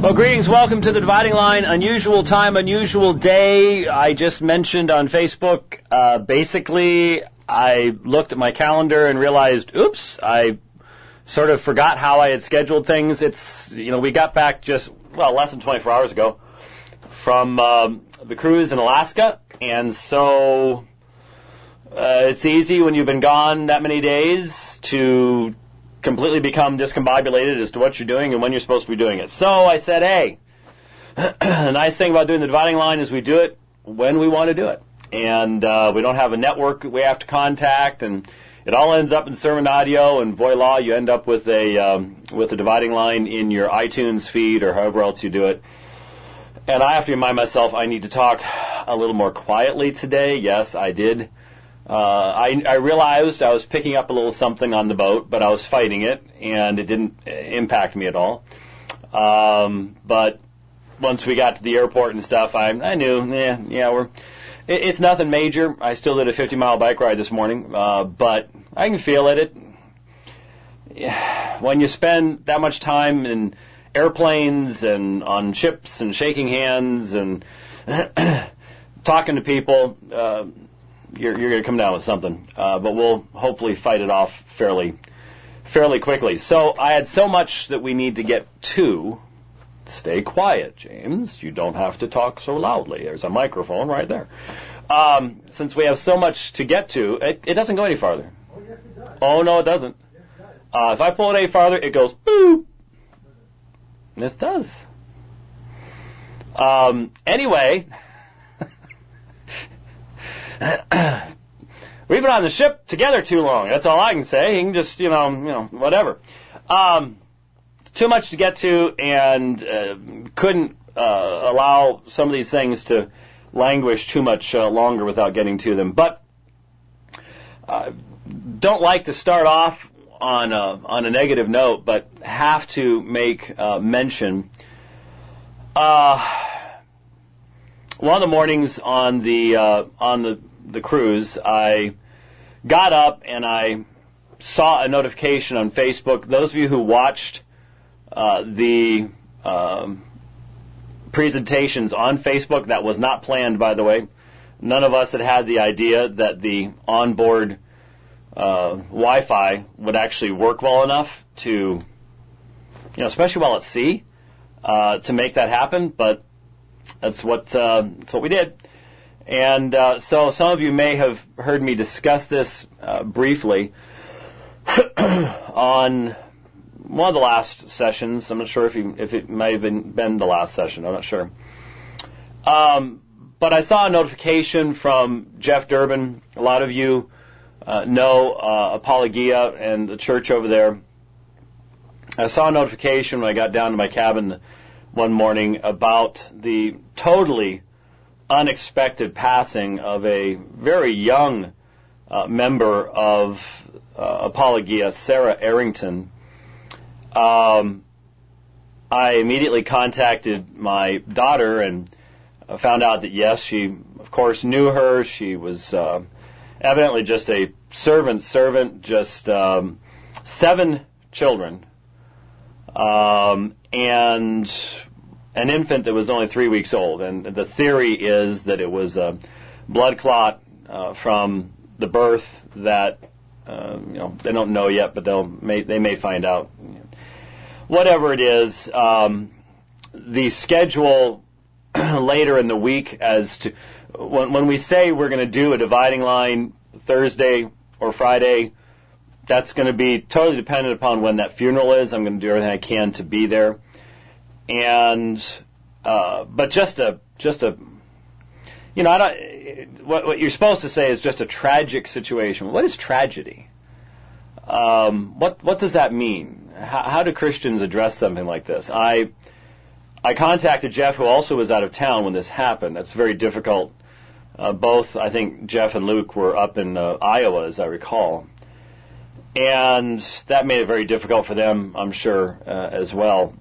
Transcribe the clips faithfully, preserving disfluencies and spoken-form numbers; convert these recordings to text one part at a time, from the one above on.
Well, greetings. Welcome to the Dividing Line. Unusual time, unusual day. I just mentioned on Facebook, uh, basically, I looked at my calendar and realized, oops, I sort of forgot how I had scheduled things. It's, you know, we got back just, well, less than twenty-four hours ago from um, the cruise in Alaska. And so uh, it's easy when you've been gone that many days to completely become discombobulated as to what you're doing and when you're supposed to be doing it. So I said, hey, the nice thing about doing the Dividing Line is we do it when we want to do it. And uh, we don't have a network we have to contact, and it all ends up in sermon audio, and voila, you end up with a um, with a Dividing Line in your iTunes feed or however else you do it. And I have to remind myself I need to talk a little more quietly today. Yes, I did. Uh, I, I realized I was picking up a little something on the boat, but I was fighting it, and it didn't impact me at all. Um, but once we got to the airport and stuff, I I knew, yeah, yeah, we're it, it's nothing major. I still did a fifty mile bike ride this morning, uh, but I can feel it. It yeah, when you spend that much time in airplanes and on ships and shaking hands and talking to people. Uh, You're, you're going to come down with something, uh, but we'll hopefully fight it off fairly, fairly quickly. So I had so much that we need to get to. Stay quiet, James. You don't have to talk so loudly. There's a microphone right there. Um, since we have so much to get to, it, it doesn't go any farther. Oh, yes, it does. Oh, no, it doesn't. Yes, it does. Uh, if I pull it any farther, it goes boop. This does. Um, anyway. We've been on the ship together too long. That's all I can say. You can just, you know, you know, whatever. Um, too much to get to, and uh, couldn't uh, allow some of these things to languish too much uh, longer without getting to them. But uh, don't like to start off on a, on a negative note, but have to make uh, mention. Uh, one of the mornings on the uh, on the the cruise, I got up and I saw a notification on Facebook. Those of you who watched uh, the um, presentations on Facebook, that was not planned, by the way. None of us had had the idea that the onboard uh, Wi-Fi would actually work well enough to, you know, especially while at sea, uh, to make that happen. But that's what uh, that's what we did. And uh, so some of you may have heard me discuss this uh, briefly on one of the last sessions. I'm not sure if, you, if it may have been, been the last session. I'm not sure. Um, but I saw a notification from Jeff Durbin. A lot of you uh, know uh, Apologia and the church over there. I saw a notification when I got down to my cabin one morning about the totally unexpected passing of a very young uh, member of uh, Apologia, Sarah Arrington. Um, I immediately contacted my daughter and uh, found out that, yes, she, of course, knew her. She was uh, evidently just a servant's servant, just um, seven children, um, and an infant that was only three weeks old. And the theory is that it was a blood clot uh, from the birth that, uh, you know, they don't know yet, but they'll may, they may find out. Whatever it is, um, the schedule later in the week as to, when, when we say we're going to do a Dividing Line Thursday or Friday, that's going to be totally dependent upon when that funeral is. I'm going to do everything I can to be there. And, uh, but just a, just a, you know, I don't, what, what you're supposed to say is just a tragic situation. What is tragedy? Um, what, what does that mean? How, how do Christians address something like this? I, I contacted Jeff, who also was out of town when this happened. That's very difficult. Uh, both, I think Jeff and Luke were up in uh, Iowa, as I recall. And that made it very difficult for them, I'm sure, uh, as well.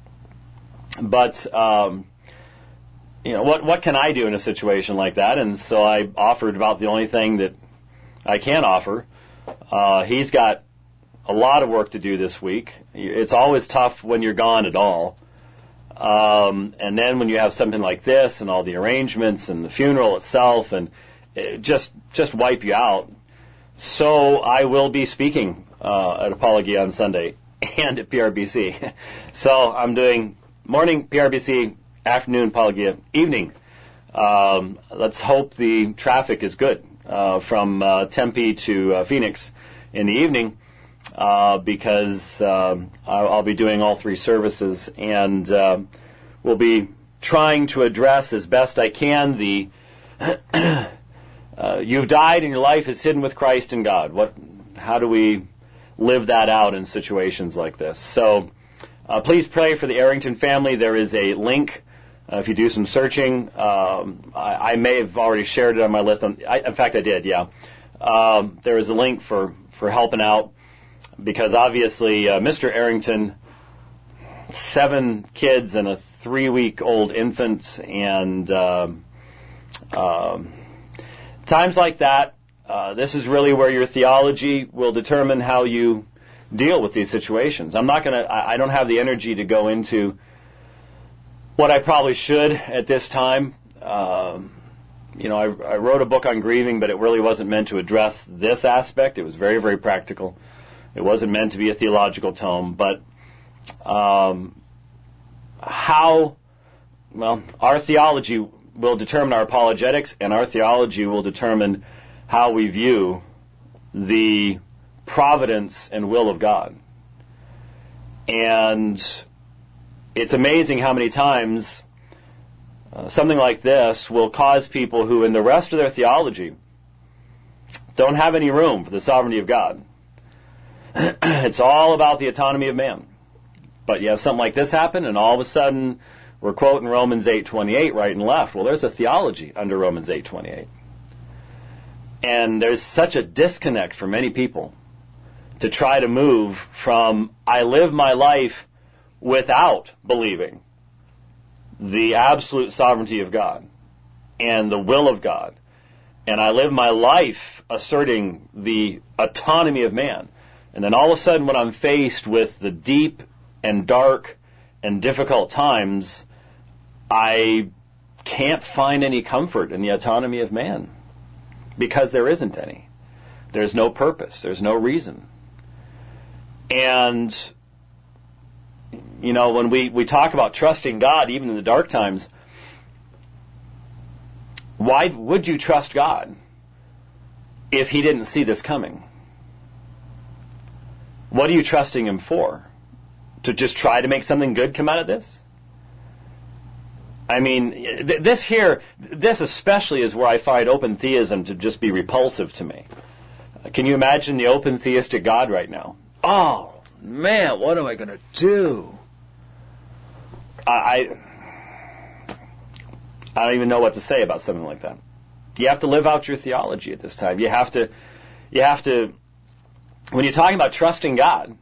But, um, you know, what what can I do in a situation like that? And so I offered about the only thing that I can offer. Uh, he's got a lot of work to do this week. It's always tough when you're gone at all. Um, and then when you have something like this and all the arrangements and the funeral itself, and it just just wipe you out. So I will be speaking uh, at Apologia on Sunday and at P R B C. So I'm doing morning P R B C, afternoon Apologia, evening. Um, let's hope the traffic is good uh, from uh, Tempe to uh, Phoenix in the evening. Uh, because um, I'll, I'll be doing all three services, and uh, we'll be trying to address as best I can the uh, you've died and your life is hidden with Christ in God. What? How do we live that out in situations like this? So uh, please pray for the Arrington family. There is a link. Uh, if you do some searching, um, I, I may have already shared it on my list. On, I, in fact, I did, yeah. Um, there is a link for, for helping out. Because obviously, uh, Mister Arrington, seven kids and a three-week-old infant, and um, um, times like that, uh, this is really where your theology will determine how you deal with these situations. I'm not going to, I don't have the energy to go into what I probably should at this time. Um, you know, I, I wrote a book on grieving, but it really wasn't meant to address this aspect. It was very, very practical. It wasn't meant to be a theological tome, but um, how, well, our theology will determine our apologetics, and our theology will determine how we view the providence and will of God. And it's amazing how many times uh, something like this will cause people who, in the rest of their theology, don't have any room for the sovereignty of God. It's all about the autonomy of man. But you have something like this happen, and all of a sudden we're quoting Romans eight twenty-eight right and left. Well, there's a theology under Romans eight twenty-eight. And there's such a disconnect for many people to try to move from, I live my life without believing the absolute sovereignty of God and the will of God, and I live my life asserting the autonomy of man. And then all of a sudden, when I'm faced with the deep and dark and difficult times, I can't find any comfort in the autonomy of man, because there isn't any. There's no purpose. There's no reason. And, you know, when we, we talk about trusting God, even in the dark times, why would you trust God if He didn't see this coming? What are you trusting Him for? To just try to make something good come out of this? I mean, th- this here, this especially is where I find open theism to just be repulsive to me. Uh, can you imagine the open theistic God right now? Oh, man, what am I going to do? I, I, I don't even know what to say about something like that. You have to live out your theology at this time. You have to, you have to, when you're talking about trusting God,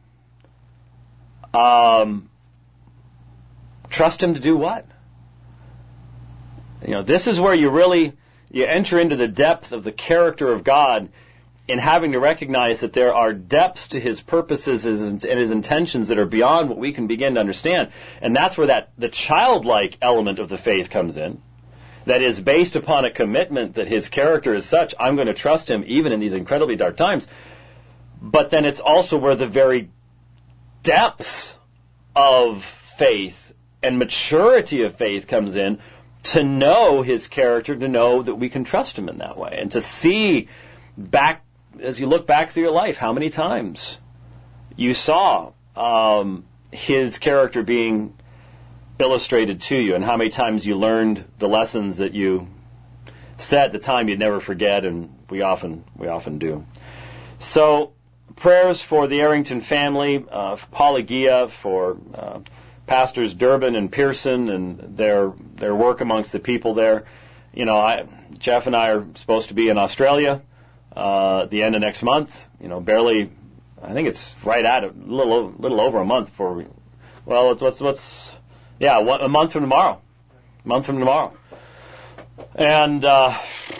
um, trust Him to do what? You know, this is where you really, you enter into the depth of the character of God in having to recognize that there are depths to His purposes and His intentions that are beyond what we can begin to understand. And that's where that the childlike element of the faith comes in. That is based upon a commitment that His character is such, I'm going to trust Him even in these incredibly dark times. But then it's also where the very depths of faith and maturity of faith comes in, to know His character, to know that we can trust Him in that way, and to see back, as you look back through your life, how many times you saw um, His character being illustrated to you, and how many times you learned the lessons that you said at the time you'd never forget, and we often we often do. So, prayers for the Arrington family, uh, for Apologia, for uh, Pastors Durbin and Pearson and their their work amongst the people there. You know, I, Jeff and I are supposed to be in Australia uh, at the end of next month. You know, barely, I think it's right at a little little over a month before we. Well, it's what's what's yeah, one, a month from tomorrow. A month from tomorrow. And uh,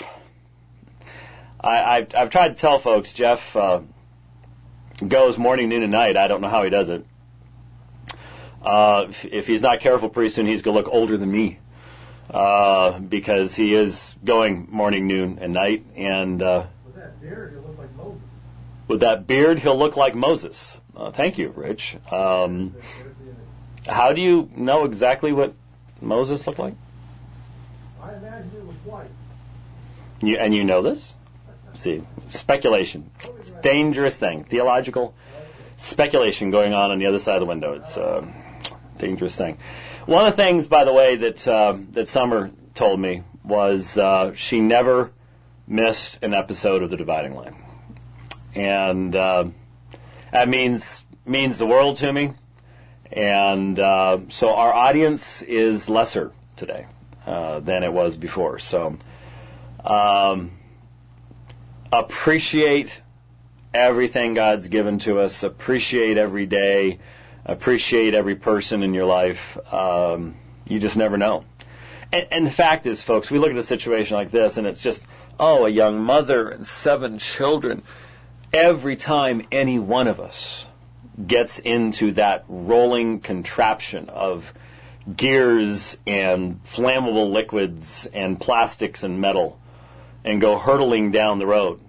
I, I've, I've tried to tell folks, Jeff uh, goes morning, noon, and night. I don't know how he does it. Uh, if, if he's not careful, pretty soon he's going to look older than me. Uh, because he is going morning, noon, and night. And uh, with that beard, he'll look like Moses. With that beard, he'll look like Moses. Uh, thank you, Rich. Um, how do you know exactly what Moses looked like? I imagine it was white. You, and you know this? See, speculation. It's a dangerous thing. Theological speculation going on on the other side of the window. It's a dangerous thing. One of the things, by the way, that uh, that Summer told me was uh, she never missed an episode of The Dividing Line. And uh, that means means the world to me. And uh, so our audience is lesser today uh, than it was before. So um, appreciate everything God's given to us. Appreciate every day. Appreciate every person in your life. Um, you just never know. And, and the fact is, folks, we look at a situation like this, and it's just, oh, a young mother and seven children. Every time any one of us gets into that rolling contraption of gears and flammable liquids and plastics and metal and go hurtling down the road,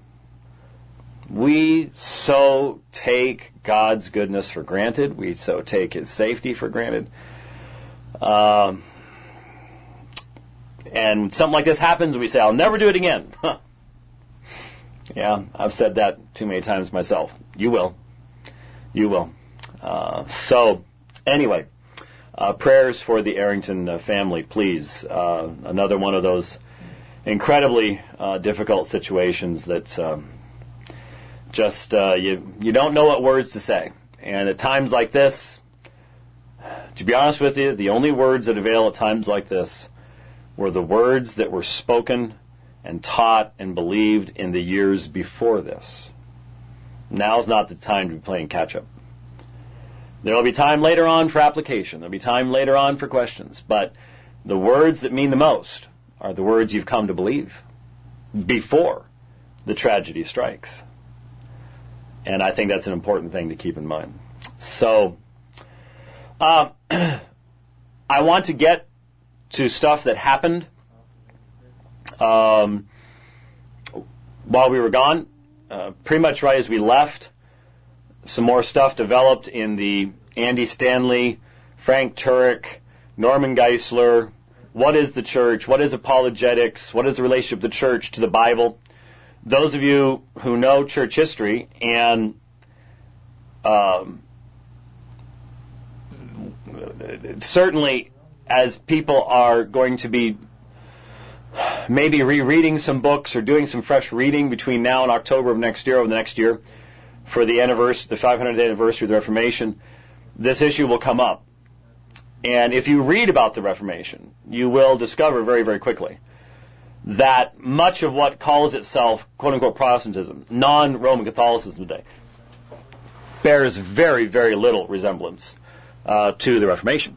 we so take God's goodness for granted. We so take His safety for granted. Um, and when something like this happens, we say, I'll never do it again. Huh. Yeah, I've said that too many times myself. You will. You will. Uh, so, anyway, uh, prayers for the Arrington uh, family, please. Uh, another one of those incredibly uh, difficult situations that um, just uh, you you don't know what words to say. And at times like this, to be honest with you, the only words that avail at times like this were the words that were spoken and taught and believed in the years before this. Now's not the time to be playing catch-up. There will be time later on for application. There will be time later on for questions. But the words that mean the most are the words you've come to believe before the tragedy strikes. And I think that's an important thing to keep in mind. So, uh, I want to get to stuff that happened um, while we were gone. Uh, pretty much right as we left, some more stuff developed in the Andy Stanley, Frank Turek, Norman Geisler. What is the church? What is apologetics? What is the relationship of the church to the Bible? Those of you who know church history and um, certainly as people are going to be maybe rereading some books or doing some fresh reading between now and October of next year, over the next year, for the anniversary, the five hundredth anniversary of the Reformation, this issue will come up. And if you read about the Reformation, you will discover very, very quickly that much of what calls itself, quote-unquote, Protestantism, non-Roman Catholicism today, bears very, very little resemblance uh, to the Reformation,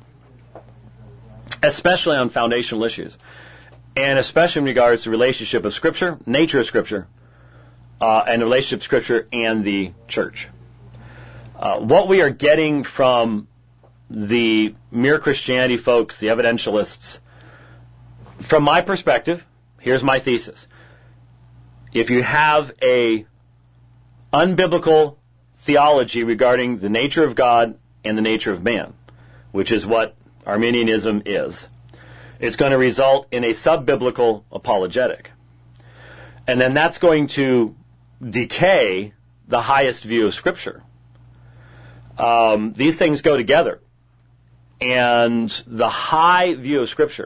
especially on foundational issues, and especially in regards to the relationship of Scripture, nature of Scripture, uh, and the relationship of Scripture and the church. Uh, what we are getting from the Mere Christianity folks, the evidentialists, from my perspective, here's my thesis. If you have a unbiblical theology regarding the nature of God and the nature of man, which is what Arminianism is, it's going to result in a sub-biblical apologetic. And then that's going to decay the highest view of Scripture. Um, these things go together. And the high view of Scripture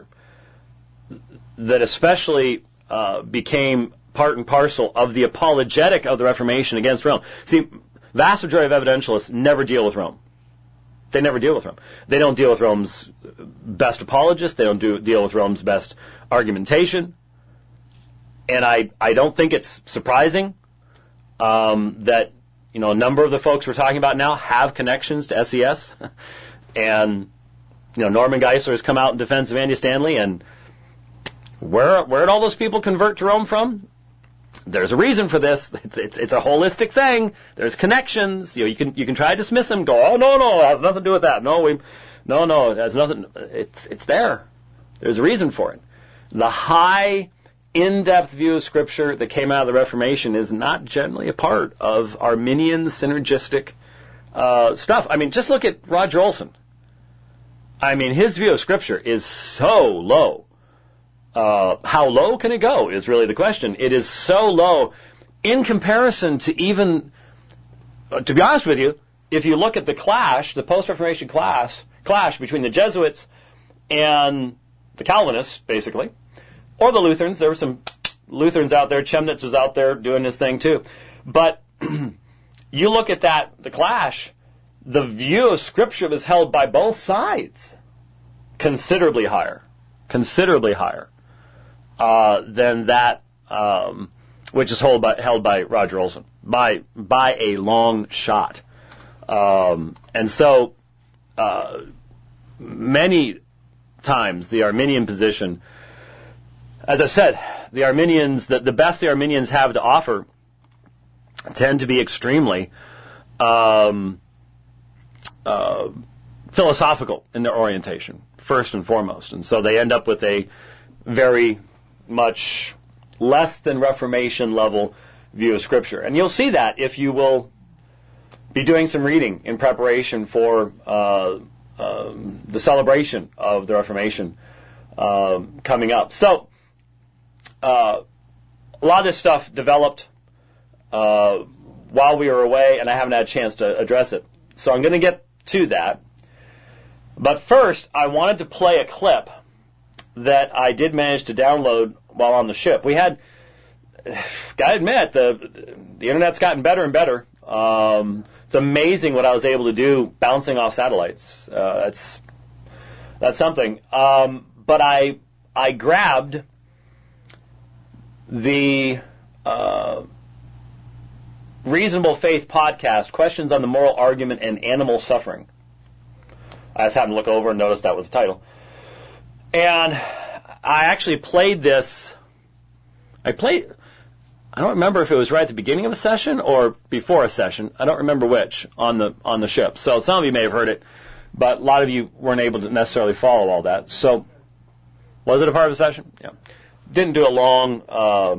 that especially uh, became part and parcel of the apologetic of the Reformation against Rome. See, vast majority of evidentialists never deal with Rome. They never deal with Rome. They don't deal with Rome's best apologists. They don't do, deal with Rome's best argumentation. And I, I don't think it's surprising um, that, you know, a number of the folks we're talking about now have connections to S E S. And, you know, Norman Geisler has come out in defense of Andy Stanley, and where where did all those people convert to Rome from? There's a reason for this. It's it's it's a holistic thing. There's connections. You know, you can you can try to dismiss them. Go, oh no no, it has nothing to do with that. No, we No, no, it has nothing. It's it's there. There's a reason for it. The high, in-depth view of Scripture that came out of the Reformation is not generally a part of Arminian synergistic uh, stuff. I mean, just look at Roger Olson. I mean, his view of Scripture is so low. Uh, how low can it go is really the question. It is so low in comparison to even, uh, to be honest with you, if you look at the clash, the post-Reformation clash, clash between the Jesuits and the Calvinists, basically, or the Lutherans. There were some Lutherans out there. Chemnitz was out there doing his thing too. But you look at that, the clash, the view of Scripture was held by both sides considerably higher, considerably higher uh, than that um, which is held by, held by Roger Olson, by, by a long shot. Um, and so uh, many times the Arminian position, as I said, the Arminians, the, the best the Arminians have to offer tend to be extremely um, uh, philosophical in their orientation, first and foremost. And so they end up with a very much less than Reformation level view of Scripture. And you'll see that if you will be doing some reading in preparation for uh, um, the celebration of the Reformation uh, coming up. So uh, a lot of this stuff developed uh, while we were away, and I haven't had a chance to address it. So I'm going to get to that. But first, I wanted to play a clip that I did manage to download while on the ship. We had, gotta admit, the the internet's gotten better and better. Um, it's amazing what I was able to do bouncing off satellites. Uh, that's that's something. Um, but I I grabbed the uh, Reasonable Faith podcast, Questions on the Moral Argument and Animal Suffering. I just happened to look over and notice that was the title. And I actually played this. I played, I don't remember if it was right at the beginning of a session or before a session. I don't remember which on the on the ship. So some of you may have heard it, but a lot of you weren't able to necessarily follow all that. So was it a part of a session? Yeah. Didn't do a long, uh,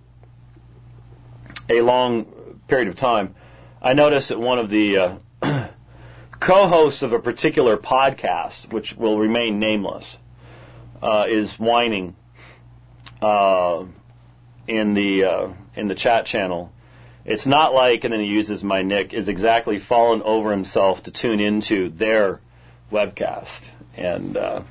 a long period of time. I noticed that one of the uh, co-hosts of a particular podcast, which will remain nameless, uh, is whining uh, in the uh, in the chat channel. It's not like, and then he uses my nick, is exactly fallen over himself to tune into their webcast, and uh,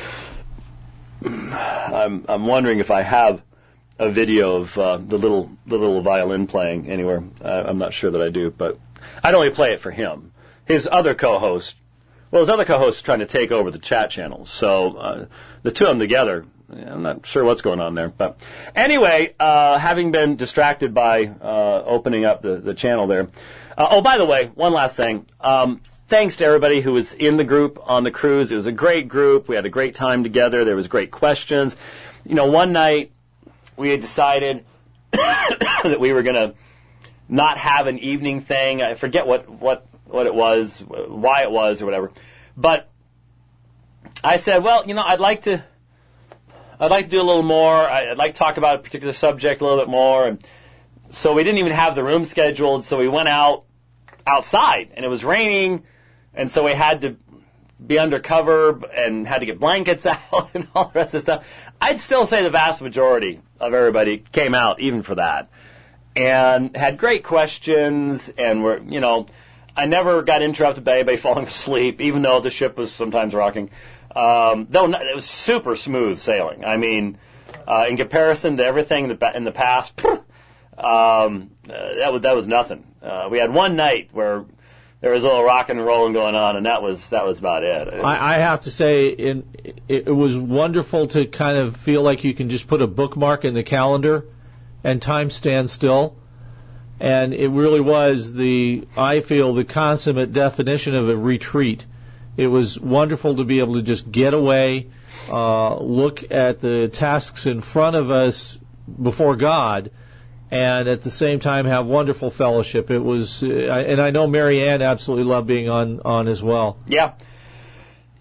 I'm I'm wondering if I have a video of uh, the little the little violin playing anywhere. Uh, I'm not sure that I do, but I'd only play it for him. His other co-host, well, his other co-host is trying to take over the chat channels, so uh, the two of them together, I'm not sure what's going on there. But anyway, uh, having been distracted by uh, opening up the, the channel there. Uh, oh, by the way, one last thing. Um, thanks to everybody who was in the group on the cruise. It was a great group. We had a great time together. There was great questions. You know, one night we had decided that we were going to not have an evening thing. I forget what, what, what it was, why it was, or whatever. But I said, well, you know, I'd like to, I'd like to do a little more. I'd like to talk about a particular subject a little bit more. And so we didn't even have the room scheduled. So we went out outside, and it was raining, and so we had to be undercover and had to get blankets out and all the rest of the stuff. I'd still say the vast majority of everybody came out, even for that, and had great questions, and were, you know, I never got interrupted by anybody falling asleep, even though the ship was sometimes rocking. Um, though not, it was super smooth sailing. I mean, uh, in comparison to everything in the past, um, uh, that was that was nothing. Uh, we had one night where there was a little rocking and rolling going on, and that was that was about it. it was, I, I have to say, in, it, it was wonderful to kind of feel like you can just put a bookmark in the calendar, and time stands still. And it really was the, I feel, the consummate definition of a retreat. It was wonderful to be able to just get away, uh, look at the tasks in front of us before God, and at the same time have wonderful fellowship. It was, uh, and I know Mary Ann absolutely loved being on, on as well. Yeah.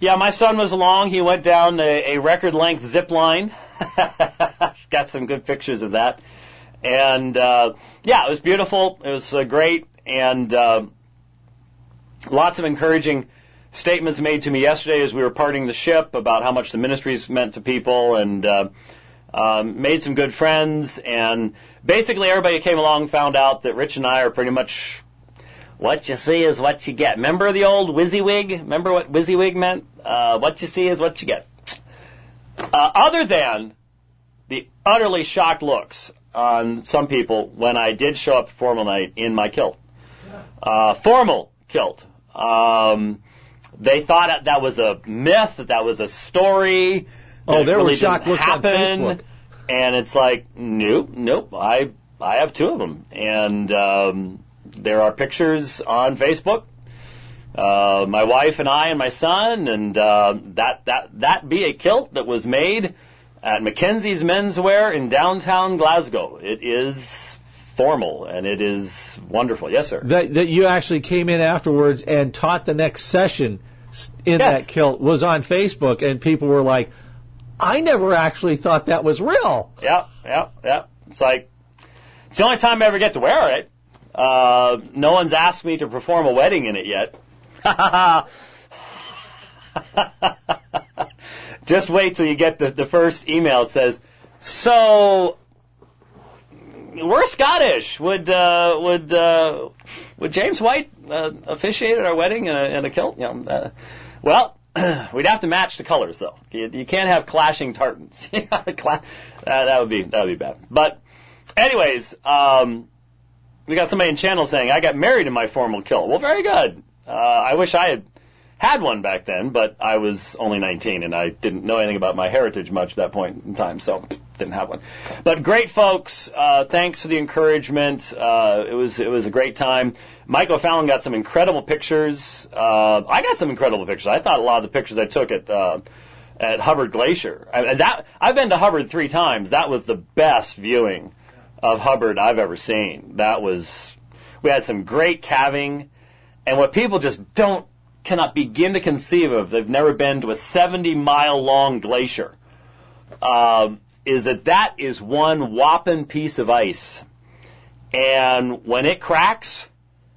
Yeah, my son was along. He went down a, a record-length zip line. Got some good pictures of that. And, uh, yeah, it was beautiful. It was uh, great. And uh, lots of encouraging statements made to me yesterday as we were parting the ship about how much the ministry's meant to people, and uh, um, made some good friends. And basically everybody who came along found out that Rich and I are pretty much what you see is what you get. Remember the old WYSIWYG? Remember what WYSIWYG meant? Uh, what you see is what you get. Uh, other than the utterly shocked looks on some people when I did show up at formal night in my kilt. Uh, formal kilt. Um, they thought that was a myth, that that was a story. Oh, there really were shocked looks on Facebook. And it's like, nope, nope, I, I have two of them. And um, there are pictures on Facebook. Uh, my wife and I and my son, and uh, that, that, that be a kilt that was made at Mackenzie's Menswear in downtown Glasgow. It is formal, and it is wonderful. Yes, sir. That, that you actually came in afterwards and taught the next session in Yes. that kilt was on Facebook, and people were like, I never actually thought that was real. Yeah, yeah, yeah. It's like, it's the only time I ever get to wear it. Uh, no one's asked me to perform a wedding in it yet. Just wait till you get the, the first email that says, so, we're Scottish. Would uh, would uh, would James White uh, officiate at our wedding in a, in a kilt? You know, uh, well, we'd have to match the colors, though. You, you can't have clashing tartans. uh, that would be that would be bad. But, anyways, um, we got somebody in channel saying I got married in my formal kilt. Well, very good. Uh, I wish I had had one back then, but I was only nineteen and I didn't know anything about my heritage much at that point in time, so didn't have one. But great folks, uh, thanks for the encouragement. Uh, it was it was a great time. Mike O'Fallon got some incredible pictures. Uh, I got some incredible pictures. I thought a lot of the pictures I took at uh, at Hubbard Glacier. I, that I've been to Hubbard three times. That was the best viewing of Hubbard I've ever seen. That was we had some great calving. And what people just don't, cannot begin to conceive of, they've never been to a seventy mile long glacier, um, is that that is one whopping piece of ice. And when it cracks,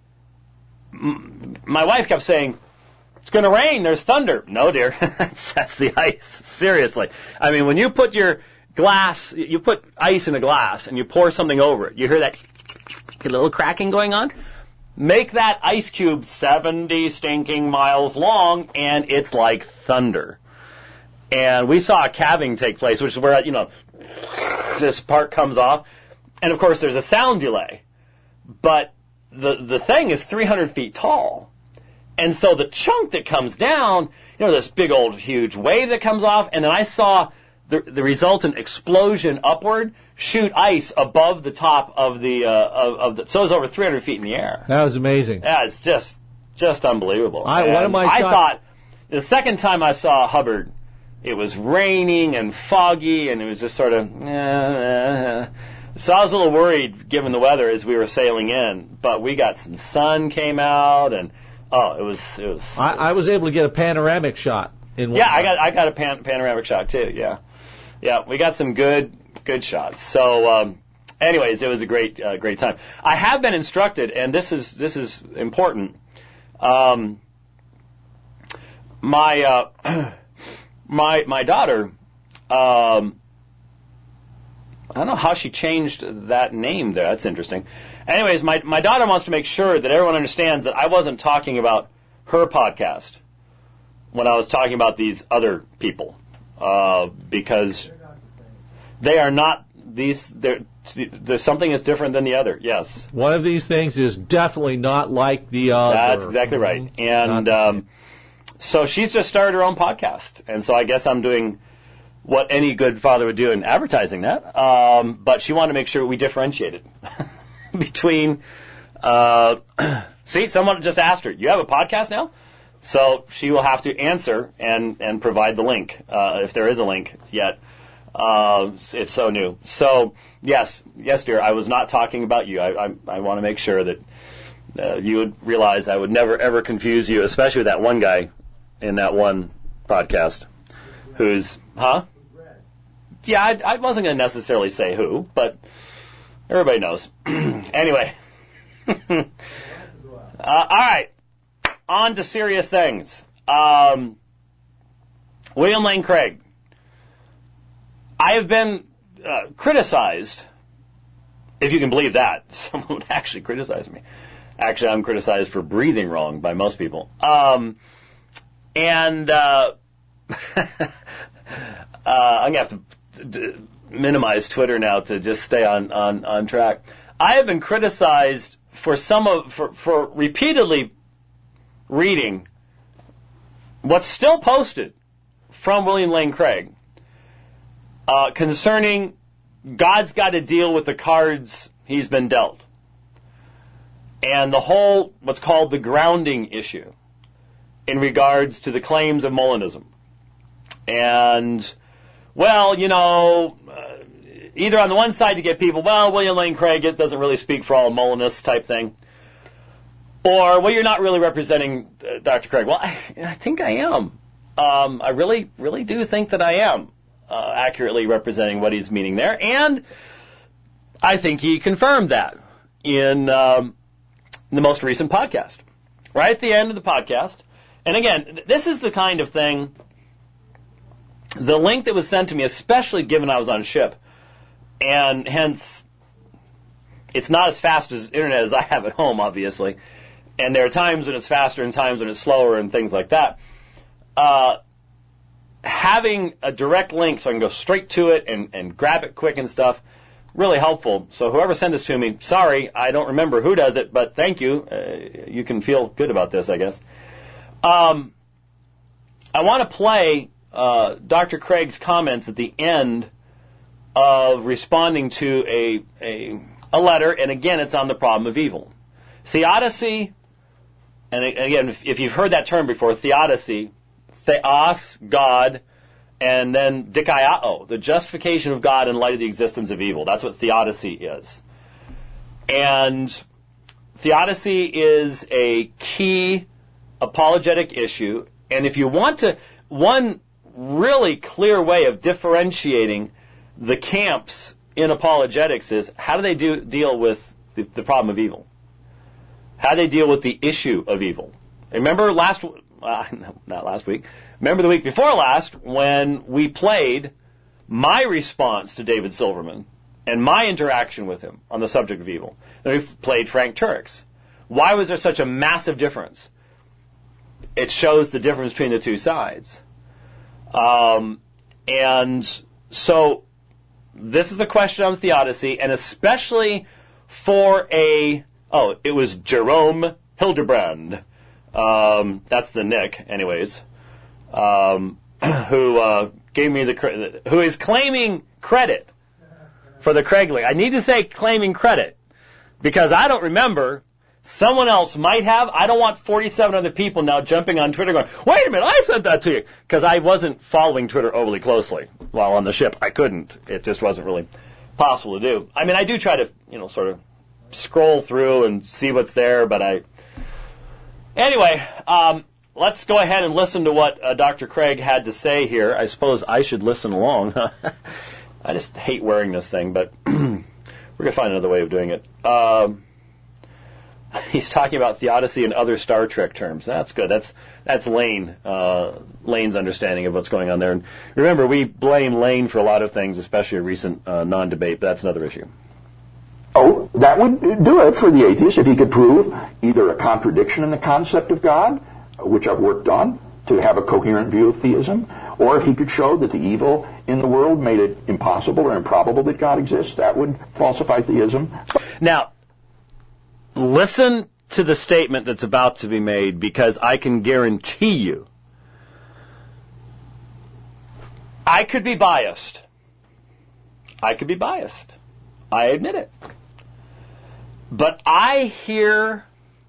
m- my wife kept saying, it's going to rain, there's thunder. No, dear, that's, that's the ice. Seriously. I mean, when you put your glass, you put ice in a glass and you pour something over it, you hear that little cracking going on? Make that ice cube seventy stinking miles long, and it's like thunder. And we saw a calving take place, which is where, you know, this part comes off. And, of course, there's a sound delay. But the the thing is three hundred feet tall. And so the chunk that comes down, you know, this big old huge wave that comes off, and then I saw the, the resultant explosion upward shoot ice above the top of the, uh, of, of the, so it was over three hundred feet in the air. That was amazing. Yeah, it's just, just unbelievable. I, one of my I shot- thought, the second time I saw Hubbard, it was raining and foggy, and it was just sort of, eh, eh, eh. So I was a little worried given the weather as we were sailing in, but we got some sun came out, and, oh, it was, it was. I, I was able to get a panoramic shot in one Yeah, I time. got, I got a pan, panoramic shot too, yeah. Yeah, we got some good, good shots. So, um, anyways, it was a great, uh, great time. I have been instructed, and this is this is important. Um, my uh, my my daughter, um, I don't know how she changed that name there. That's interesting. Anyways, my my daughter wants to make sure that everyone understands that I wasn't talking about her podcast when I was talking about these other people, uh, because they are not these. There's something that's different than the other. Yes, One of these things is definitely not like the other. that's exactly right. And um, so she's just started her own podcast, and so I guess I'm doing what any good father would do in advertising that. Um, but she wanted to make sure we differentiated between. Uh, see, someone just asked her, "You have a podcast now?" So she will have to answer and and provide the link uh, if there is a link yet. Uh, it's so new. So yes, yes, dear. I was not talking about you. I I, I want to make sure that uh, you would realize I would never ever confuse you, especially with that one guy in that one podcast, who's, huh? Yeah, I, I wasn't going to necessarily say who, but everybody knows. Anyway. uh, all right. On to serious things. Um, William Lane Craig. I have been uh, criticized, if you can believe that. Someone would actually criticize me. Actually, I'm criticized for breathing wrong by most people. Um, and uh, uh, I'm going to have to d- minimize Twitter now to just stay on, on, on track. I have been criticized for some of for, for repeatedly reading what's still posted from William Lane Craig uh, concerning God's got to deal with the cards he's been dealt. And the whole, what's called the grounding issue in regards to the claims of Molinism. And, well, you know, uh, either on the one side you get people, well, William Lane Craig doesn't really speak for all Molinists type thing. Or, well, you're not really representing uh, Doctor Craig. Well, I, I think I am. Um, I really, really do think that I am uh, accurately representing what he's meaning there. And I think he confirmed that in... Um, the most recent podcast, right at the end of the podcast. And again, this is the kind of thing, the link that was sent to me, especially given I was on ship, and hence, it's not as fast as internet as I have at home, obviously, and there are times when it's faster and times when it's slower and things like that. Uh, having a direct link so I can go straight to it and, and grab it quick and stuff, really helpful. So whoever sent this to me, sorry, I don't remember who does it, but thank you. Uh, you can feel good about this, I guess. Um, I want to play uh, Doctor Craig's comments at the end of responding to a, a a letter, and again, it's on the problem of evil. Theodicy, and again, if, if you've heard that term before, theodicy, theos, God, and then dikaiao, the justification of God in light of the existence of evil. That's what theodicy is. And theodicy is a key apologetic issue. And if you want to, one really clear way of differentiating the camps in apologetics is how do they do, deal with the, the problem of evil? How do they deal with the issue of evil? Remember last, uh, not last week, remember the week before last when we played my response to David Silverman and my interaction with him on the subject of evil. Then we played Frank Turek's. Why was there such a massive difference? It shows the difference between the two sides. Um, and so this is a question on theodicy, and especially for a, oh, it was Jerome Hildebrand. Um, that's the Nick, anyways. Um, who uh, gave me the who is claiming credit for the Craig link. I need to say claiming credit because I don't remember. Someone else might have. I don't want forty-seven other people now jumping on Twitter going, wait a minute, I sent that to you. Because I wasn't following Twitter overly closely while on the ship. I couldn't. It just wasn't really possible to do. I mean, I do try to, you know, sort of scroll through and see what's there, but I... Anyway, um, let's go ahead and listen to what uh, Doctor Craig had to say here. I suppose I should listen along. I just hate wearing this thing, but we're going to find another way of doing it. Um... He's talking about theodicy and other Star Trek terms. That's good. That's that's Lane, uh, Lane's understanding of what's going on there. And remember, we blame Lane for a lot of things, especially a recent uh, non-debate, but that's another issue. Oh, that would do it for the atheist if he could prove either a contradiction in the concept of God, which I've worked on, to have a coherent view of theism, or if he could show that the evil in the world made it impossible or improbable that God exists. That would falsify theism. Now, listen to the statement that's about to be made, because I can guarantee you I could be biased. I could be biased. I admit it. But I hear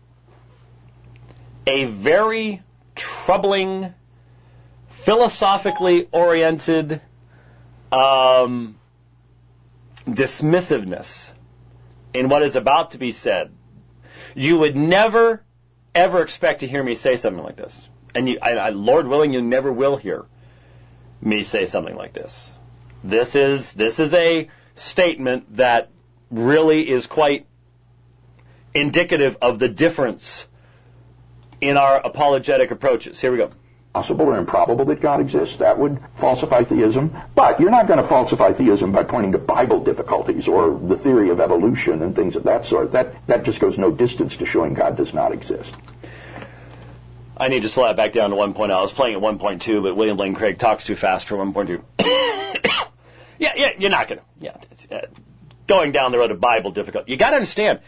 a very troubling, philosophically oriented um, dismissiveness in what is about to be said. You would never, ever expect to hear me say something like this. and you, I, I, Lord willing, you never will hear me say something like this. This is this is a statement that really is quite indicative of the difference in our apologetic approaches. Here we go. Possible or improbable that God exists, that would falsify theism. But you're not going to falsify theism by pointing to Bible difficulties or the theory of evolution and things of that sort. That that just goes no distance to showing God does not exist. I need to slow that back down to one point oh. I was playing at one point two, but William Lane Craig talks too fast for one point two. yeah, yeah, you're not going to. Yeah, uh, going down the road of Bible difficulty. You got to understand,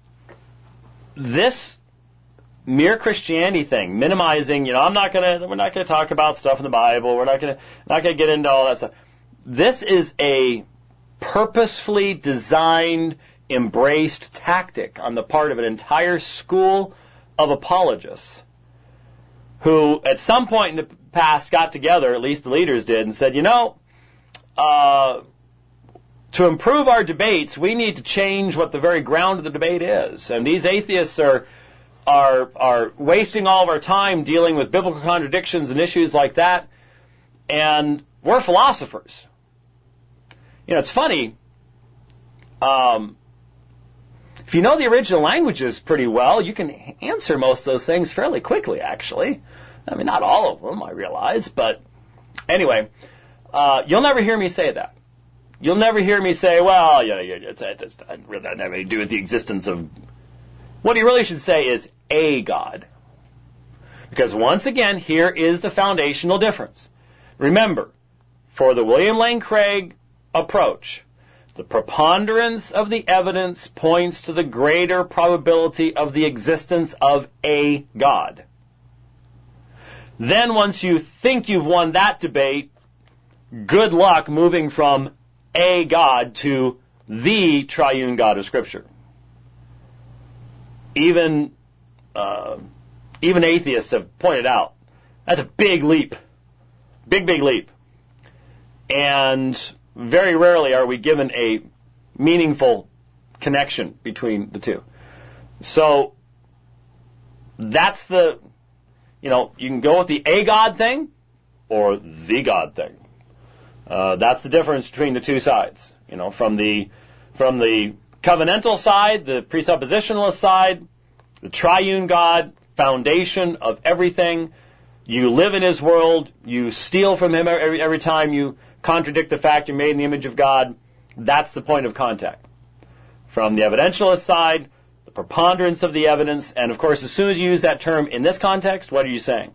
this mere Christianity thing, minimizing, you know, I'm not gonna, we're not gonna talk about stuff in the Bible. We're not gonna, not gonna get into all that stuff. This is a purposefully designed, embraced tactic on the part of an entire school of apologists who, at some point in the past, got together, at least the leaders did, and said, you know, uh, to improve our debates, we need to change what the very ground of the debate is. And these atheists are are are wasting all of our time dealing with biblical contradictions and issues like that, and we're philosophers. You know, it's funny, um, if you know the original languages pretty well, you can answer most of those things fairly quickly, actually. I mean, not all of them, I realize, but anyway, uh, you'll never hear me say that. You'll never hear me say, well, yeah, yeah, it's, it's, it's, it really doesn't have anything to do with the existence of... What he really should say is a God. Because once again, here is the foundational difference. Remember, for the William Lane Craig approach, the preponderance of the evidence points to the greater probability of the existence of a God. Then once you think you've won that debate, good luck moving from a God to the triune God of Scripture. Even uh, even atheists have pointed out that's a big leap, big big leap, and very rarely are we given a meaningful connection between the two. So that's the, you know, you can go with the a God thing or the God thing. Uh, that's the difference between the two sides. You know, from the from the covenantal side, the presuppositionalist side, the triune God, foundation of everything. You live in His world. You steal from Him every, every time you contradict the fact you're made in the image of God. That's the point of contact. From the evidentialist side, the preponderance of the evidence, and of course, as soon as you use that term in this context, what are you saying?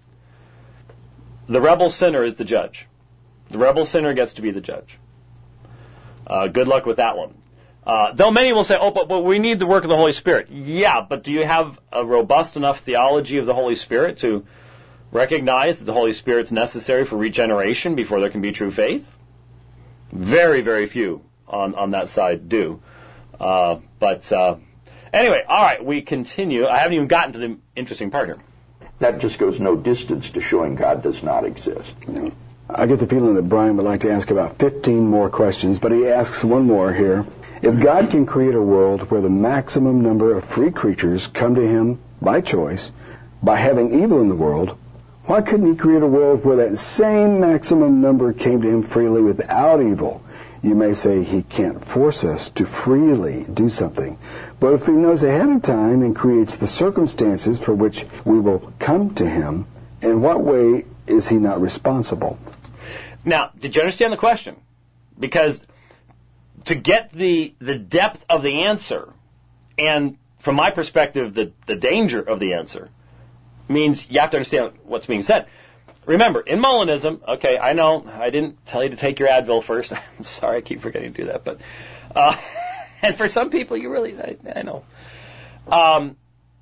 The rebel sinner is the judge. The rebel sinner gets to be the judge. Uh, good luck with that one. Uh, though many will say, oh, but, but we need the work of the Holy Spirit. Yeah, but do you have a robust enough theology of the Holy Spirit to recognize that the Holy Spirit's necessary for regeneration before there can be true faith? Very, very few on, on that side do. Uh, but uh, anyway, all right, we continue. I haven't even gotten to the interesting part here. That just goes no distance to showing God does not exist. Yeah. I get the feeling that Brian would like to ask about fifteen more questions, but he asks one more here. If God can create a world where the maximum number of free creatures come to Him by choice, by having evil in the world, why couldn't He create a world where that same maximum number came to Him freely without evil? You may say He can't force us to freely do something, but if He knows ahead of time and creates the circumstances for which we will come to Him, in what way is He not responsible? Now, did you understand the question? Because to get the the depth of the answer, and from my perspective, the, the danger of the answer, means you have to understand what's being said. Remember, in Molinism, okay, I know I didn't tell you to take your Advil first. I'm sorry, I keep forgetting to do that. But uh, and for some people, you really, I, I know. Um,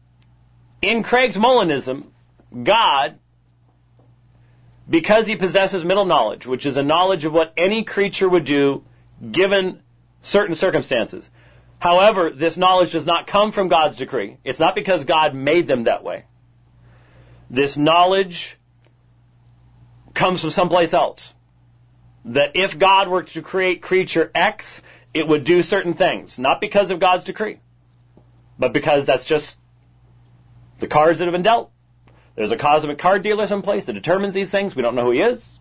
in Craig's Molinism, God, because He possesses middle knowledge, which is a knowledge of what any creature would do given certain circumstances. However, this knowledge does not come from God's decree. It's not because God made them that way. This knowledge comes from someplace else. That if God were to create creature X, it would do certain things. Not because of God's decree, but because that's just the cards that have been dealt. There's a cosmic card dealer someplace that determines these things. We don't know who he is.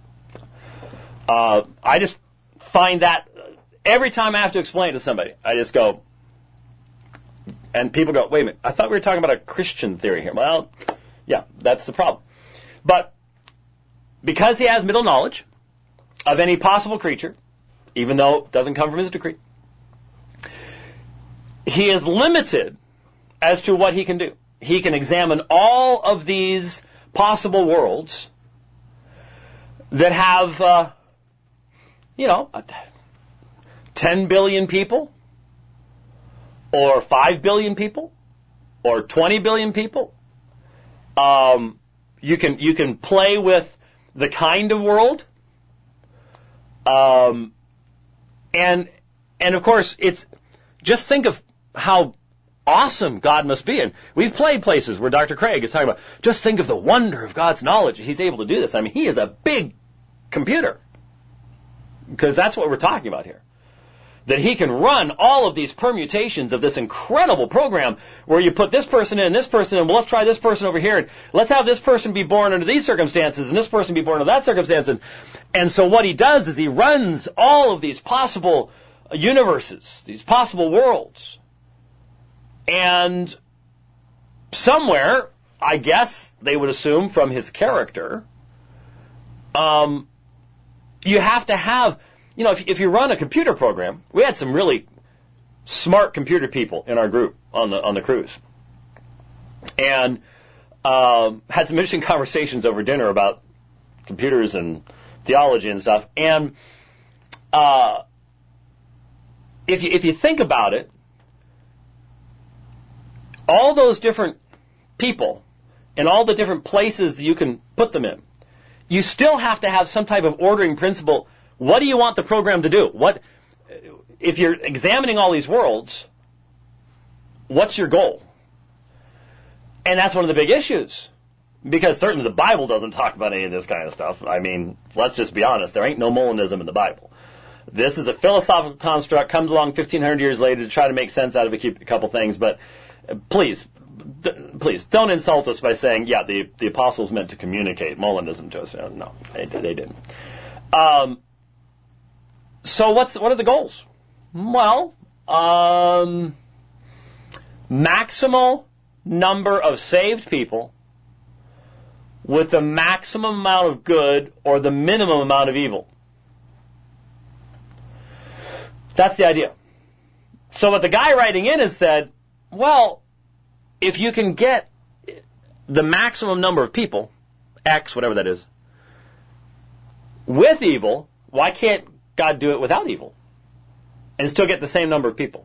Uh, I just find that every time I have to explain it to somebody, I just go, and people go, wait a minute, I thought we were talking about a Christian theory here. Well, yeah, that's the problem. But because he has middle knowledge of any possible creature, even though it doesn't come from his decree, he is limited as to what he can do. He can examine all of these possible worlds that have, uh, you know, ten billion people, or five billion people, or twenty billion people. Um, you can you can play with the kind of world, um, and and of course it's just think of how awesome God must be. And we've played places where Doctor Craig is talking about, just think of the wonder of God's knowledge. He's able to do this. I mean, he is a big computer. Because that's what we're talking about here. That he can run all of these permutations of this incredible program where you put this person in, this person in, well, let's try this person over here, and let's have this person be born under these circumstances, and this person be born under that circumstances. And so what he does is he runs all of these possible universes, these possible worlds. And somewhere, I guess they would assume from his character, um, you have to have, you know, if, if you run a computer program, we had some really smart computer people in our group on the on the cruise, and um, had some interesting conversations over dinner about computers and theology and stuff. And uh, if you if you think about it, all those different people and all the different places you can put them in, you still have to have some type of ordering principle. What do you want the program to do? What, if you're examining all these worlds, what's your goal? And that's one of the big issues. Because certainly the Bible doesn't talk about any of this kind of stuff. I mean, let's just be honest. There ain't no Molinism in the Bible. This is a philosophical construct, comes along fifteen hundred years later to try to make sense out of a couple things. But please, d- please, don't insult us by saying, yeah, the, the apostles meant to communicate Molinism to us. No, they, they didn't. Um, so what's what are the goals? Well, um, maximal number of saved people with the maximum amount of good or the minimum amount of evil. That's the idea. So what the guy writing in has said, well, if you can get the maximum number of people, X, whatever that is, with evil, why can't God do it without evil? And still get the same number of people?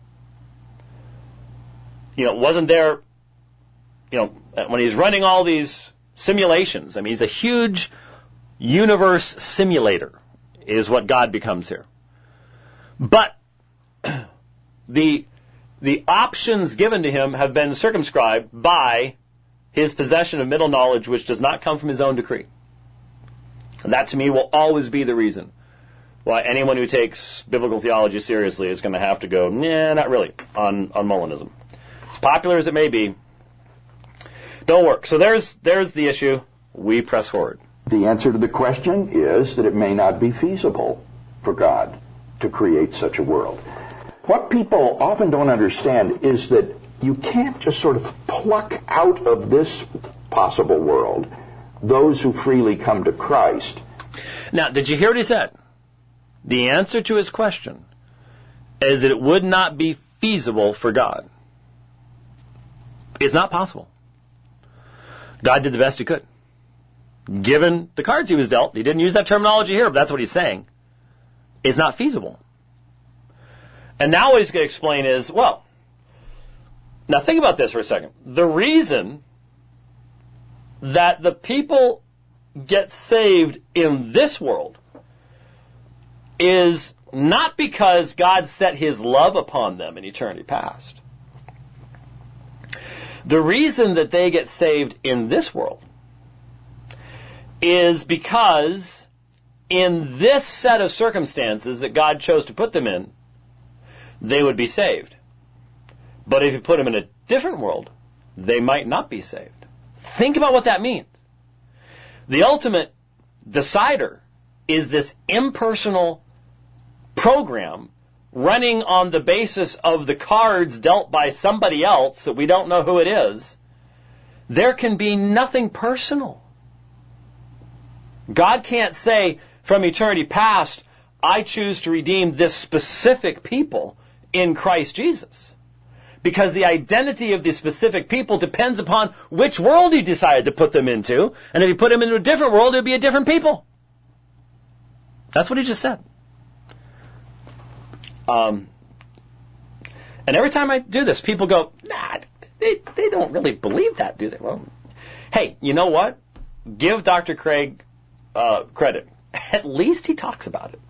You know, wasn't there, you know, when he's running all these simulations, I mean, he's a huge universe simulator, is what God becomes here. But the the options given to him have been circumscribed by his possession of middle knowledge, which does not come from his own decree. And that, to me, will always be the reason why anyone who takes biblical theology seriously is going to have to go, nah, not really, on, on Molinism. As popular as it may be, don't work. So there's there's the issue. We press forward. The answer to the question is that it may not be feasible for God to create such a world. What people often don't understand is that you can't just sort of pluck out of this possible world those who freely come to Christ. Now, did you hear what he said? The answer to his question is that it would not be feasible for God. It's not possible. God did the best he could. Given the cards he was dealt, he didn't use that terminology here, but that's what he's saying. It's not feasible. And now what he's going to explain is, well, now think about this for a second. The reason that the people get saved in this world is not because God set his love upon them in eternity past. The reason that they get saved in this world is because in this set of circumstances that God chose to put them in, they would be saved. But if you put them in a different world, they might not be saved. Think about what that means. The ultimate decider is this impersonal program running on the basis of the cards dealt by somebody else that we don't know who it is. There can be nothing personal. God can't say from eternity past, I choose to redeem this specific people in Christ Jesus. Because the identity of the specific people depends upon which world you decide to put them into. And if you put them into a different world, it would be a different people. That's what he just said. Um, and every time I do this, people go, nah, they, they don't really believe that, do they? Well, hey, you know what? Give Doctor Craig uh, credit. At least he talks about it.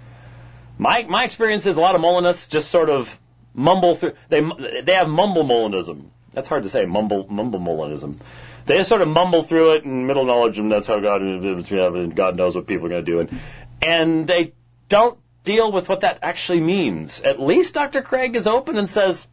My my experience is a lot of Molinists just sort of mumble through. They they have mumble Molinism. That's hard to say. Mumble mumble Molinism. They just sort of mumble through it and middle knowledge, and that's how God and God knows what people are going to do, and and they don't deal with what that actually means. At least Doctor Craig is open and says,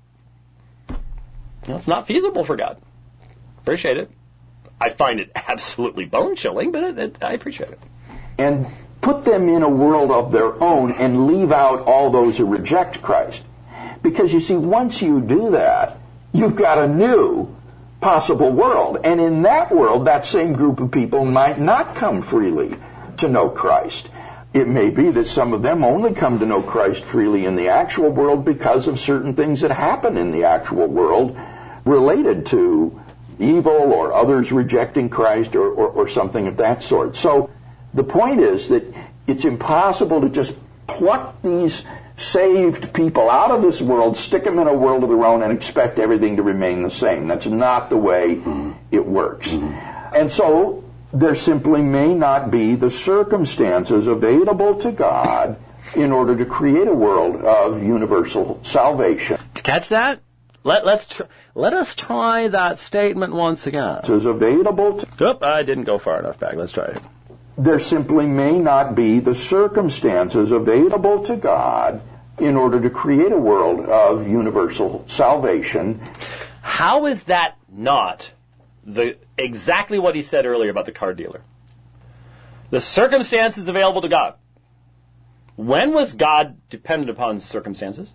"No, it's not feasible for God." Appreciate it. I find it absolutely bone chilling, but it, it, I appreciate it. And put them in a world of their own and leave out all those who reject Christ. Because you see, once you do that, you've got a new possible world. And in that world, that same group of people might not come freely to know Christ. It may be that some of them only come to know Christ freely in the actual world because of certain things that happen in the actual world related to evil or others rejecting Christ or, or, or something of that sort. So the point is that it's impossible to just pluck these saved people out of this world, stick them in a world of their own, and expect everything to remain the same. That's not the way mm-hmm. it works. Mm-hmm. And so there simply may not be the circumstances available to God in order to create a world of universal salvation. Catch that? Let, let's tr- let us try that statement once again. Is available to... Oop, I didn't go far enough back. Let's try it. There simply may not be the circumstances available to God in order to create a world of universal salvation. How is that not the exactly what he said earlier about the car dealer? The circumstances available to God. When was God dependent upon circumstances?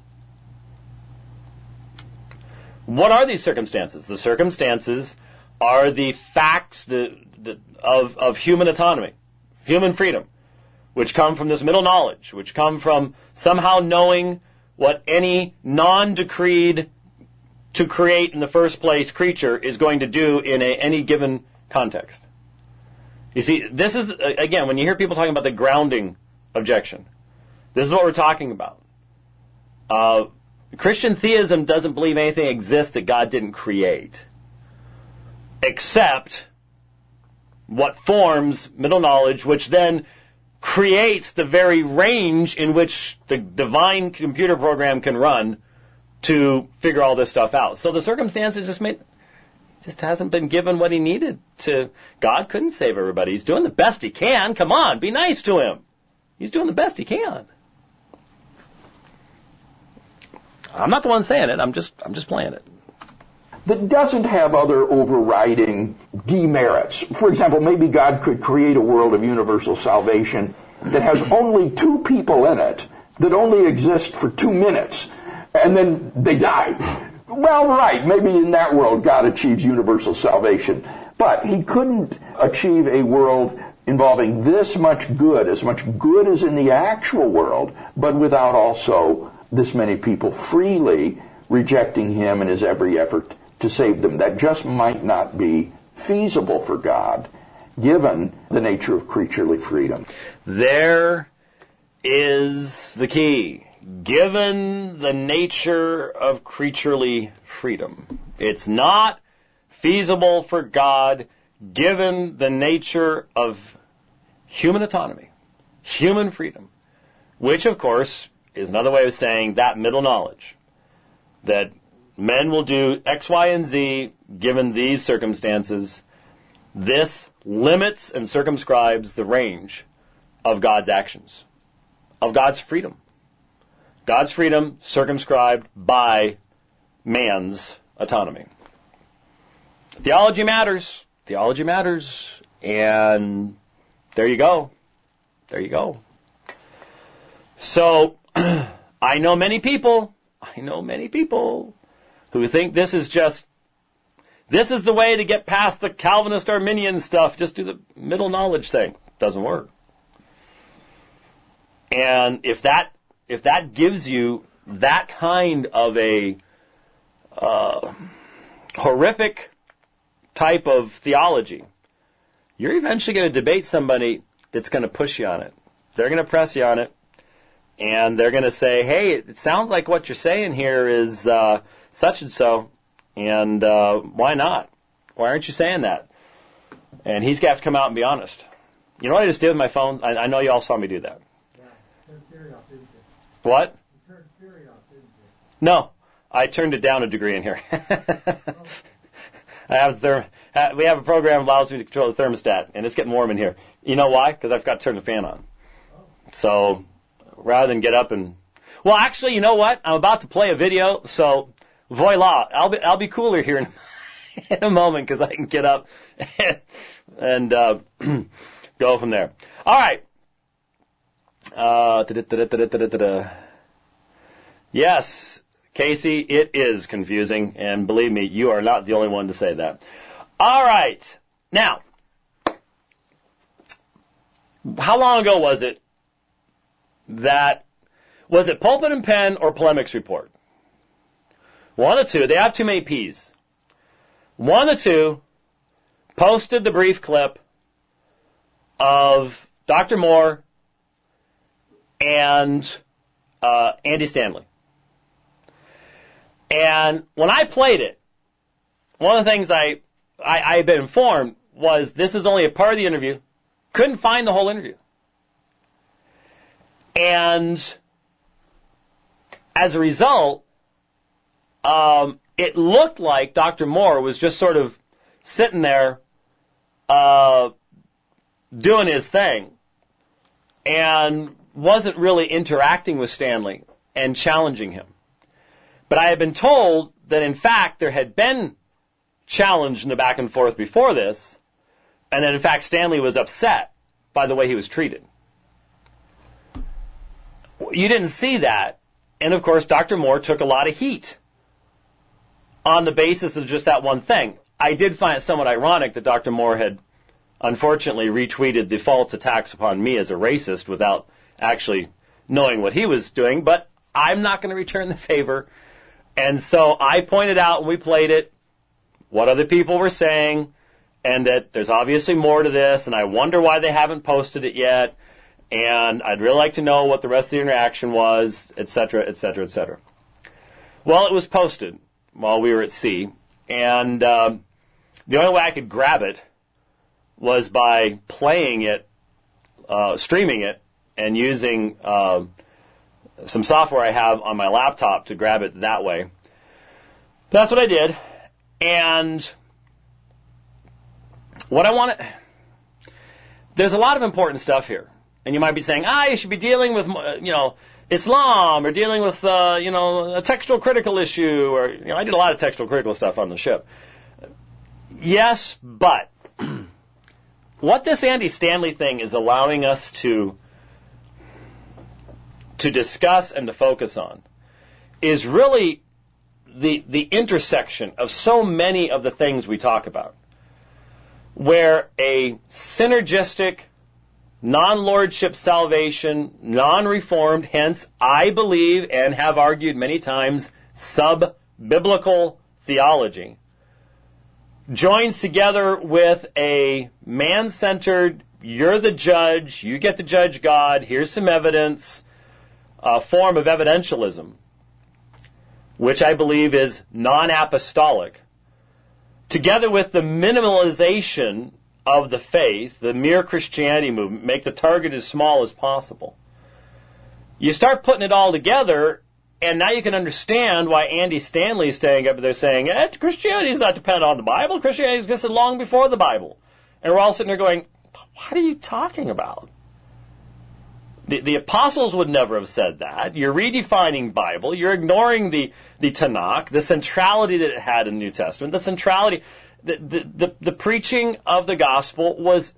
What are these circumstances? The circumstances are the facts the, the, of, of human autonomy, human freedom, which come from this middle knowledge, which come from somehow knowing what any non-decreed to create in the first place creature is going to do in a, any given context. You see, this is, again, when you hear people talking about the grounding objection, this is what we're talking about. Uh, Christian theism doesn't believe anything exists that God didn't create, except what forms middle knowledge, which then creates the very range in which the divine computer program can run to figure all this stuff out. So the circumstances just made, just hasn't been given what he needed to. God couldn't save everybody. He's doing the best he can. Come on, be nice to him. He's doing the best he can. I'm not the one saying it. I'm just I'm just playing it. That doesn't have other overriding demerits. For example, maybe God could create a world of universal salvation that has only two people in it that only exist for two minutes, and then they die. Well, right, maybe in that world God achieves universal salvation. But he couldn't achieve a world involving this much good, as much good as in the actual world, but without also this many people freely rejecting him and his every effort to save them. That just might not be feasible for God, given the nature of creaturely freedom. There is the key. Given the nature of creaturely freedom. It's not feasible for God, given the nature of human autonomy, human freedom, which, of course, is another way of saying that middle knowledge, that men will do X, Y, and Z given these circumstances. This limits and circumscribes the range of God's actions, of God's freedom. God's freedom circumscribed by man's autonomy. Theology matters. Theology matters. And there you go. There you go. So, I know many people, I know many people who think this is just, this is the way to get past the Calvinist Arminian stuff. Just do the middle knowledge thing. Doesn't work. And if that, if that gives you that kind of a uh, horrific type of theology, you're eventually going to debate somebody that's going to push you on it. They're going to press you on it, and they're going to say, hey, it sounds like what you're saying here is uh, such and so, and uh, why not? Why aren't you saying that? And he's got to come out and be honest. You know what I just did with my phone? I, I know you all saw me do that. Yeah, turned Siri off, didn't you? What? You turned Siri off, didn't you? No, I turned it down a degree in here. I have therm- we have a program that allows me to control the thermostat, and it's getting warm in here. You know why? Because I've got to turn the fan on. So rather than get up and, well, actually, you know what? I'm about to play a video, so voila, I'll be I'll be cooler here in, in a moment because I can get up and, and uh, go from there. All right. Uh, da-da-da-da-da-da-da. Yes, Casey, it is confusing, and believe me, you are not the only one to say that. All right. Now, how long ago was it that, was it Pulpit and Pen or Polemics Report? One of the two. They have too many P's. One of the two posted the brief clip of Doctor Moore and uh, Andy Stanley. And when I played it, one of the things I, I, I had been informed was this is only a part of the interview. Couldn't find the whole interview. And as a result, um, it looked like Doctor Moore was just sort of sitting there uh, doing his thing and wasn't really interacting with Stanley and challenging him. But I had been told that, in fact, there had been challenge in the back and forth before this, and that, in fact, Stanley was upset by the way he was treated. You didn't see that, and, of course, Doctor Moore took a lot of heat on the basis of just that one thing. I did find it somewhat ironic that Doctor Moore had, unfortunately, retweeted the false attacks upon me as a racist without actually knowing what he was doing, but I'm not going to return the favor. And so I pointed out when we played it what other people were saying, and that there's obviously more to this, and I wonder why they haven't posted it yet, and I'd really like to know what the rest of the interaction was, et cetera, et cetera, et cetera. Well, it was posted while we were at sea, and um, the only way I could grab it was by playing it, uh, streaming it, and using uh, some software I have on my laptop to grab it that way. That's what I did. And what I want to... There's a lot of important stuff here. And you might be saying, ah, you should be dealing with, you know, Islam, or dealing with, uh, you know, a textual critical issue, or, you know, I did a lot of textual critical stuff on the ship. Yes, but what this Andy Stanley thing is allowing us to to discuss and to focus on is really the the intersection of so many of the things we talk about, where a synergistic, non-lordship salvation, non-reformed, hence I believe and have argued many times, sub-biblical theology, joins together with a man-centered, you're the judge, you get to judge God, here's some evidence, a form of evidentialism, which I believe is non-apostolic, together with the minimalization of the faith, the mere Christianity movement, make the target as small as possible. You start putting it all together, and now you can understand why Andy Stanley is staying up there saying, eh, Christianity is not dependent on the Bible. Christianity existed long before the Bible. And we're all sitting there going, what are you talking about? The, the apostles would never have said that. You're redefining Bible. You're ignoring the, the Tanakh, the centrality that it had in the New Testament, the centrality. the, the, the, the preaching of the gospel was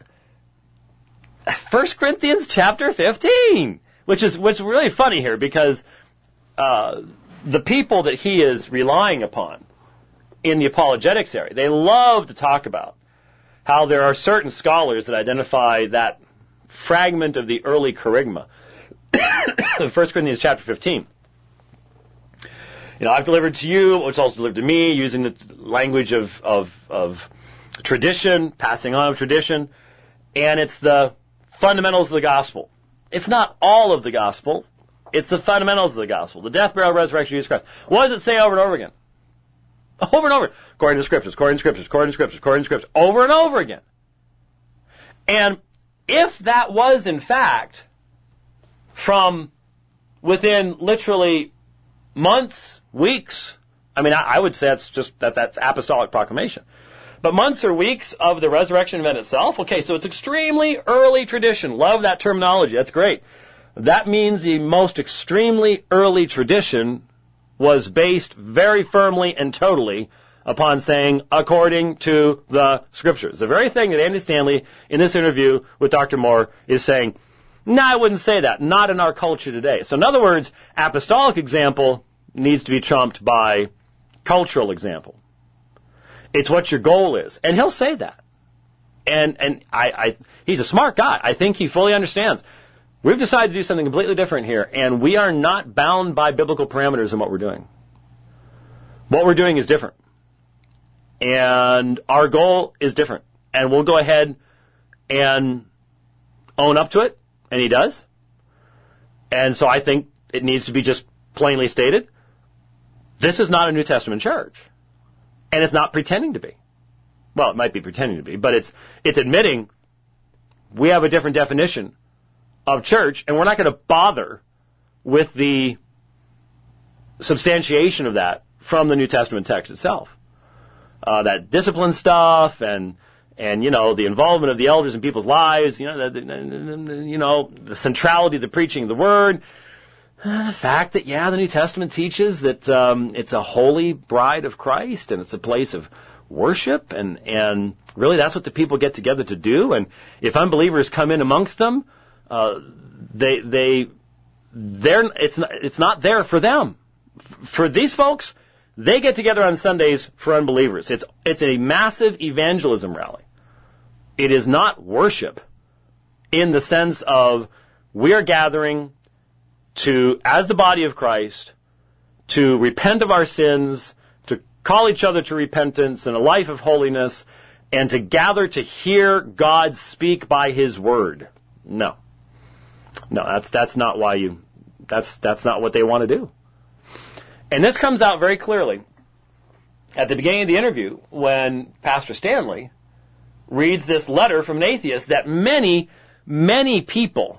First Corinthians chapter fifteen, which is what's really funny here, because uh, the people that he is relying upon in the apologetics area, they love to talk about how there are certain scholars that identify that fragment of the early kerygma, First Corinthians chapter fifteen. You know, I've delivered to you what's also delivered to me, using the language of, of, of tradition, passing on of tradition, and it's the fundamentals of the gospel. It's not all of the gospel. It's the fundamentals of the gospel. The death, burial, resurrection of Jesus Christ. What does it say over and over again? Over and over. According to Scriptures, according to Scriptures, according to Scriptures, according to Scriptures. Over and over again. And if that was, in fact, from within literally months, weeks, I mean, I, I would say that's just, that's, that's apostolic proclamation. But months or weeks of the resurrection event itself, okay, so it's extremely early tradition. Love that terminology. That's great. That means the most extremely early tradition was based very firmly and totally upon saying, according to the Scriptures. The very thing that Andy Stanley, in this interview with Doctor Moore, is saying, no, I wouldn't say that. Not in our culture today. So in other words, apostolic example needs to be trumped by cultural example. It's what your goal is. And he'll say that. And and I, I he's a smart guy. I think he fully understands. We've decided to do something completely different here, and we are not bound by biblical parameters in what we're doing. What we're doing is different. And our goal is different. And we'll go ahead and own up to it, and he does. And so I think it needs to be just plainly stated. This is not a New Testament church. And it's not pretending to be. Well, it might be pretending to be, but it's it's admitting we have a different definition of church, and we're not going to bother with the substantiation of that from the New Testament text itself. Uh, that discipline stuff and and you know the involvement of the elders in people's lives, you know, the, the, you know the centrality of the preaching of the word. The fact that, yeah, the New Testament teaches that um, it's a holy bride of Christ and it's a place of worship, and, and really that's what the people get together to do. And if unbelievers come in amongst them, uh, they they they're it's not, it's not there for them. For these folks, they get together on Sundays for unbelievers. It's it's a massive evangelism rally. It is not worship in the sense of we are gathering to, as the body of Christ, to repent of our sins, to call each other to repentance and a life of holiness, and to gather to hear God speak by His word. No. No, that's that's not why you, that's that's not what they want to do. And this comes out very clearly at the beginning of the interview when Pastor Stanley reads this letter from an atheist that many, many people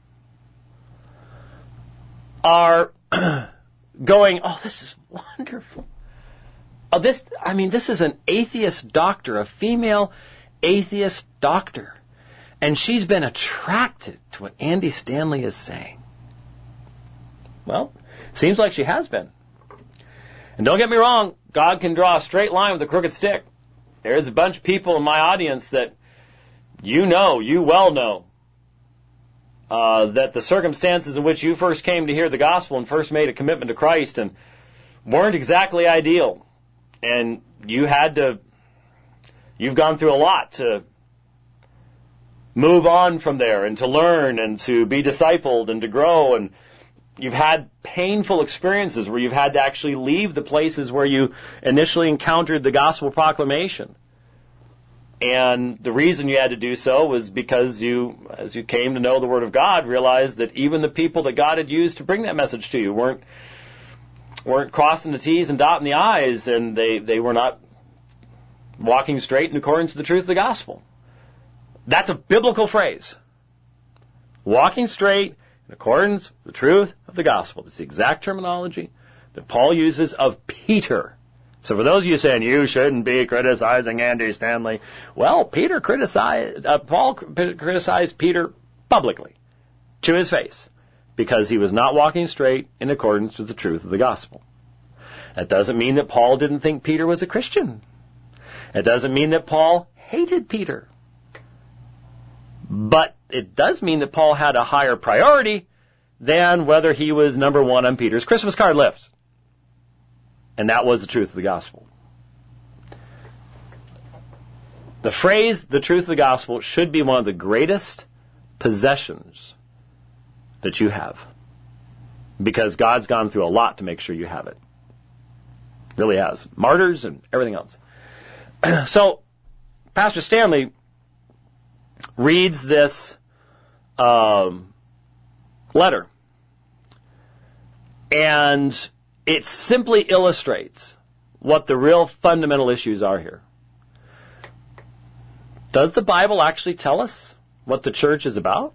are going, oh, this is wonderful. Oh, this, I mean, this is an atheist doctor, a female atheist doctor. And she's been attracted to what Andy Stanley is saying. Well, seems like she has been. And don't get me wrong, God can draw a straight line with a crooked stick. There's a bunch of people in my audience that you know, you well know, Uh, that the circumstances in which you first came to hear the gospel and first made a commitment to Christ and weren't exactly ideal. And you had to, you've gone through a lot to move on from there and to learn and to be discipled and to grow. And you've had painful experiences where you've had to actually leave the places where you initially encountered the gospel proclamation. And the reason you had to do so was because you, as you came to know the Word of God, realized that even the people that God had used to bring that message to you weren't weren't crossing the T's and dotting the I's, and they, they were not walking straight in accordance with the truth of the gospel. That's a biblical phrase. Walking straight in accordance with the truth of the gospel. That's the exact terminology that Paul uses of Peter. So for those of you saying you shouldn't be criticizing Andy Stanley, well, Peter criticized, uh, Paul criticized Peter publicly, to his face, because he was not walking straight in accordance with the truth of the gospel. That doesn't mean that Paul didn't think Peter was a Christian. It doesn't mean that Paul hated Peter. But it does mean that Paul had a higher priority than whether he was number one on Peter's Christmas card list. And that was the truth of the gospel. The phrase, the truth of the gospel, should be one of the greatest possessions that you have. Because God's gone through a lot to make sure you have it. Really has. Martyrs and everything else. So, Pastor Stanley reads this um, letter. And it simply illustrates what the real fundamental issues are here. Does the Bible actually tell us what the church is about?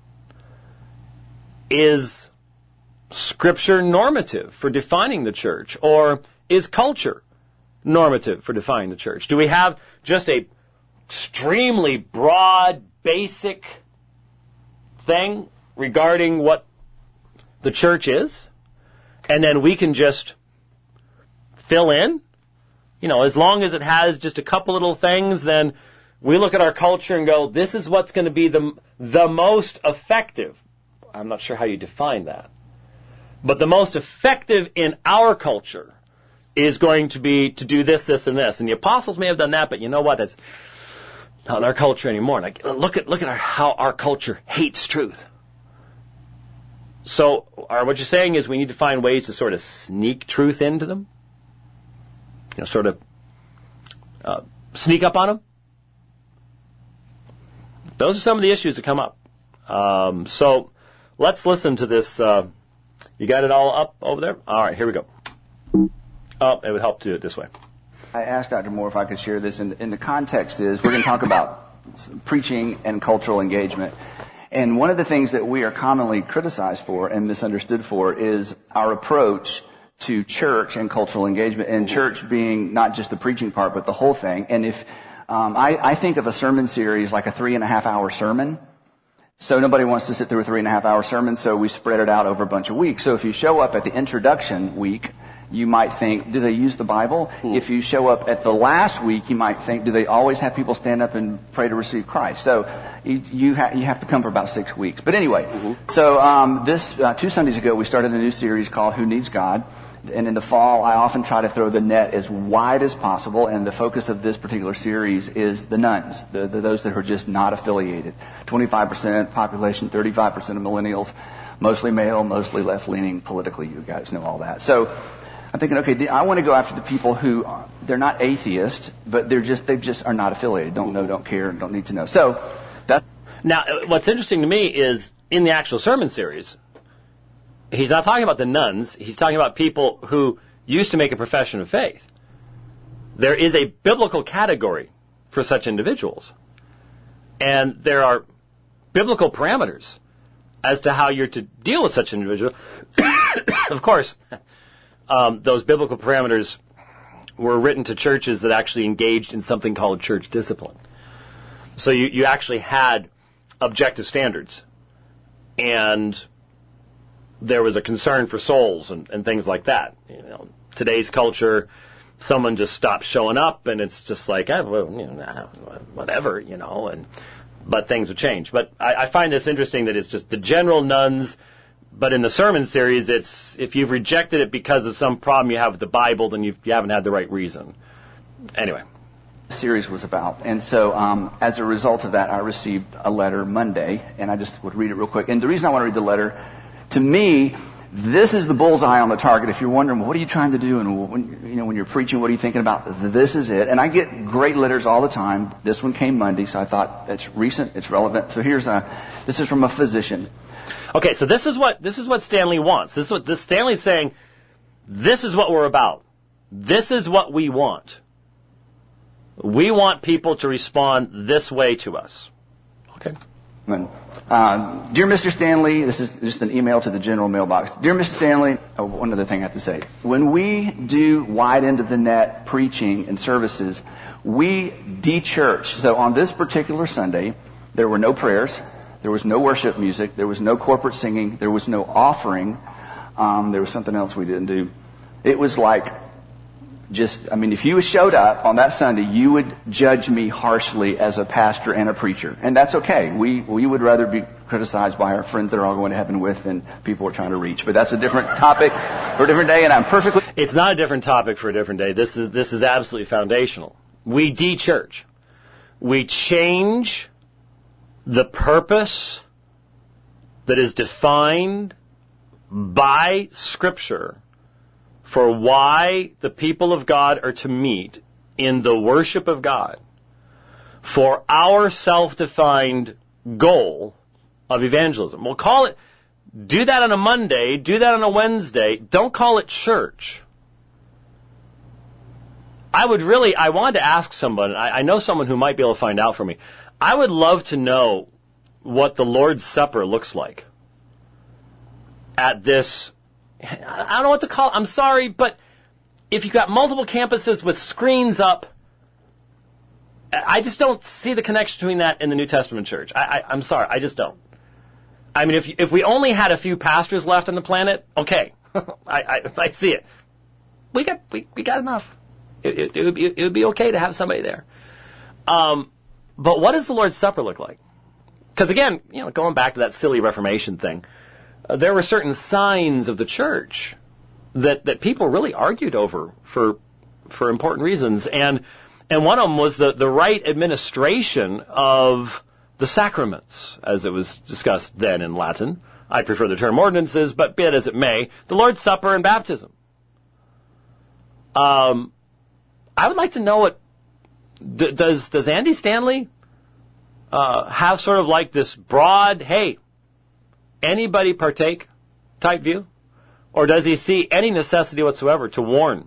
Is Scripture normative for defining the church? Or is culture normative for defining the church? Do we have just a extremely broad, basic thing regarding what the church is? And then we can just fill in? You know, as long as it has just a couple little things, then we look at our culture and go, this is what's going to be the, the most effective. I'm not sure how you define that. But the most effective in our culture is going to be to do this, this, and this. And the apostles may have done that, but you know what? It's not in our culture anymore. Like, look at look at our, how our culture hates truth. So, or what you're saying is we need to find ways to sort of sneak truth into them? You know, sort of uh, sneak up on them? Those are some of the issues that come up. Um, so, let's listen to this. Uh, you got it all up over there? All right, here we go. Oh, it would help to do it this way. I asked Doctor Moore if I could share this, and, and the context is we're going to talk about preaching and cultural engagement. And one of the things that we are commonly criticized for and misunderstood for is our approach to church and cultural engagement, and church being not just the preaching part, but the whole thing. And if um, I, I think of a sermon series like a three and a half hour sermon, so nobody wants to sit through a three and a half hour sermon, so we spread it out over a bunch of weeks. So if you show up at the introduction week, you might think, do they use the Bible? Mm. If you show up at the last week, you might think, do they always have people stand up and pray to receive Christ? So you you, ha- you have to come for about six weeks. But anyway, mm-hmm. so um, this uh, two Sundays ago, we started a new series called Who Needs God? And in the fall, I often try to throw the net as wide as possible, and the focus of this particular series is the nuns, the, the, those that are just not affiliated. twenty-five percent population, thirty-five percent of millennials, mostly male, mostly left-leaning politically. You guys know all that. So I'm thinking, okay, I want to go after the people who, are, they're not atheists, but they're just, they just are not affiliated, don't know, don't care, don't need to know. So that's... Now, what's interesting to me is, in the actual sermon series, he's not talking about the nuns. He's talking about people who used to make a profession of faith. There is a biblical category for such individuals. And there are biblical parameters as to how you're to deal with such an individual. Of course, um, those biblical parameters were written to churches that actually engaged in something called church discipline. So you, you actually had objective standards. And there was a concern for souls and, and things like that. You know, today's culture, someone just stops showing up, and it's just like, eh, well, you know, whatever, you know. And but things would change. But I, I find this interesting that it's just the general nuns. But in the sermon series, it's if you've rejected it because of some problem you have with the Bible, then you you haven't had the right reason. Anyway. Series was about. And so um, as a result of that, I received a letter Monday, and I just would read it real quick. And the reason I want to read the letter, to me, this is the bullseye on the target. If you're wondering, well, what are you trying to do? And when, you know, when you're preaching, what are you thinking about? This is it. And I get great letters all the time. This one came Monday, so I thought it's recent, it's relevant. So here's a, this is from a physician. Okay, so this is what this is what Stanley wants. This is what this Stanley's saying. This is what we're about. This is what we want. We want people to respond this way to us. Okay. Uh, Dear Mister Stanley, this is just an email to the general mailbox. Dear Mister Stanley, oh, one other thing I have to say. When we do wide end of the net preaching and services, we de-church. So on this particular Sunday, there were no prayers, there was no worship music, there was no corporate singing, there was no offering. Um, there was something else we didn't do. It was like just, I mean, if you showed up on that Sunday, you would judge me harshly as a pastor and a preacher. And that's okay. We, we would rather be criticized by our friends that are all going to heaven with than people we're trying to reach. But that's a different topic for a different day, and I'm perfectly... It's not a different topic for a different day. This is, this is absolutely foundational. We de-church. We change the purpose that is defined by Scripture for why the people of God are to meet in the worship of God for our self-defined goal of evangelism. We'll call it, do that on a Monday, do that on a Wednesday. Don't call it church. I would really, I wanted to ask someone, I, I know someone who might be able to find out for me. I would love to know what the Lord's Supper looks like at this, I don't know what to call it. I'm sorry, but if you've got multiple campuses with screens up, I just don't see the connection between that and the New Testament church. I, I, I'm sorry, I just don't. I mean, if if we only had a few pastors left on the planet, okay, I, I I see it. We got we, we got enough. It, it, it would be it would be okay to have somebody there. Um, but what does the Lord's Supper look like? Because again, you know, going back to that silly Reformation thing, uh, there were certain signs of the church that that people really argued over for for important reasons, and and one of them was the the right administration of the sacraments, as it was discussed then in Latin. I prefer the term ordinances, but be it as it may, the Lord's Supper and baptism. Um, I would like to know what d- does does Andy Stanley uh, have sort of like this broad, hey, anybody partake type view, or does he see any necessity whatsoever to warn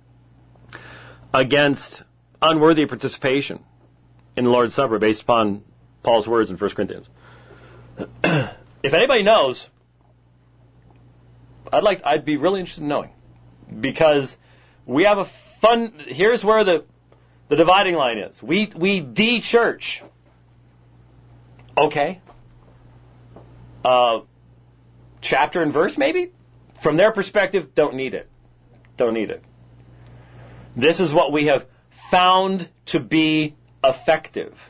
against unworthy participation in the Lord's Supper based upon Paul's words in First Corinthians? If anybody knows, I'd like I'd be really interested in knowing, because we have a fun. Here's where the the dividing line is. We we de-church. Okay. Uh, chapter and verse maybe. From their perspective, don't need it. Don't need it. This is what we have found to be effective.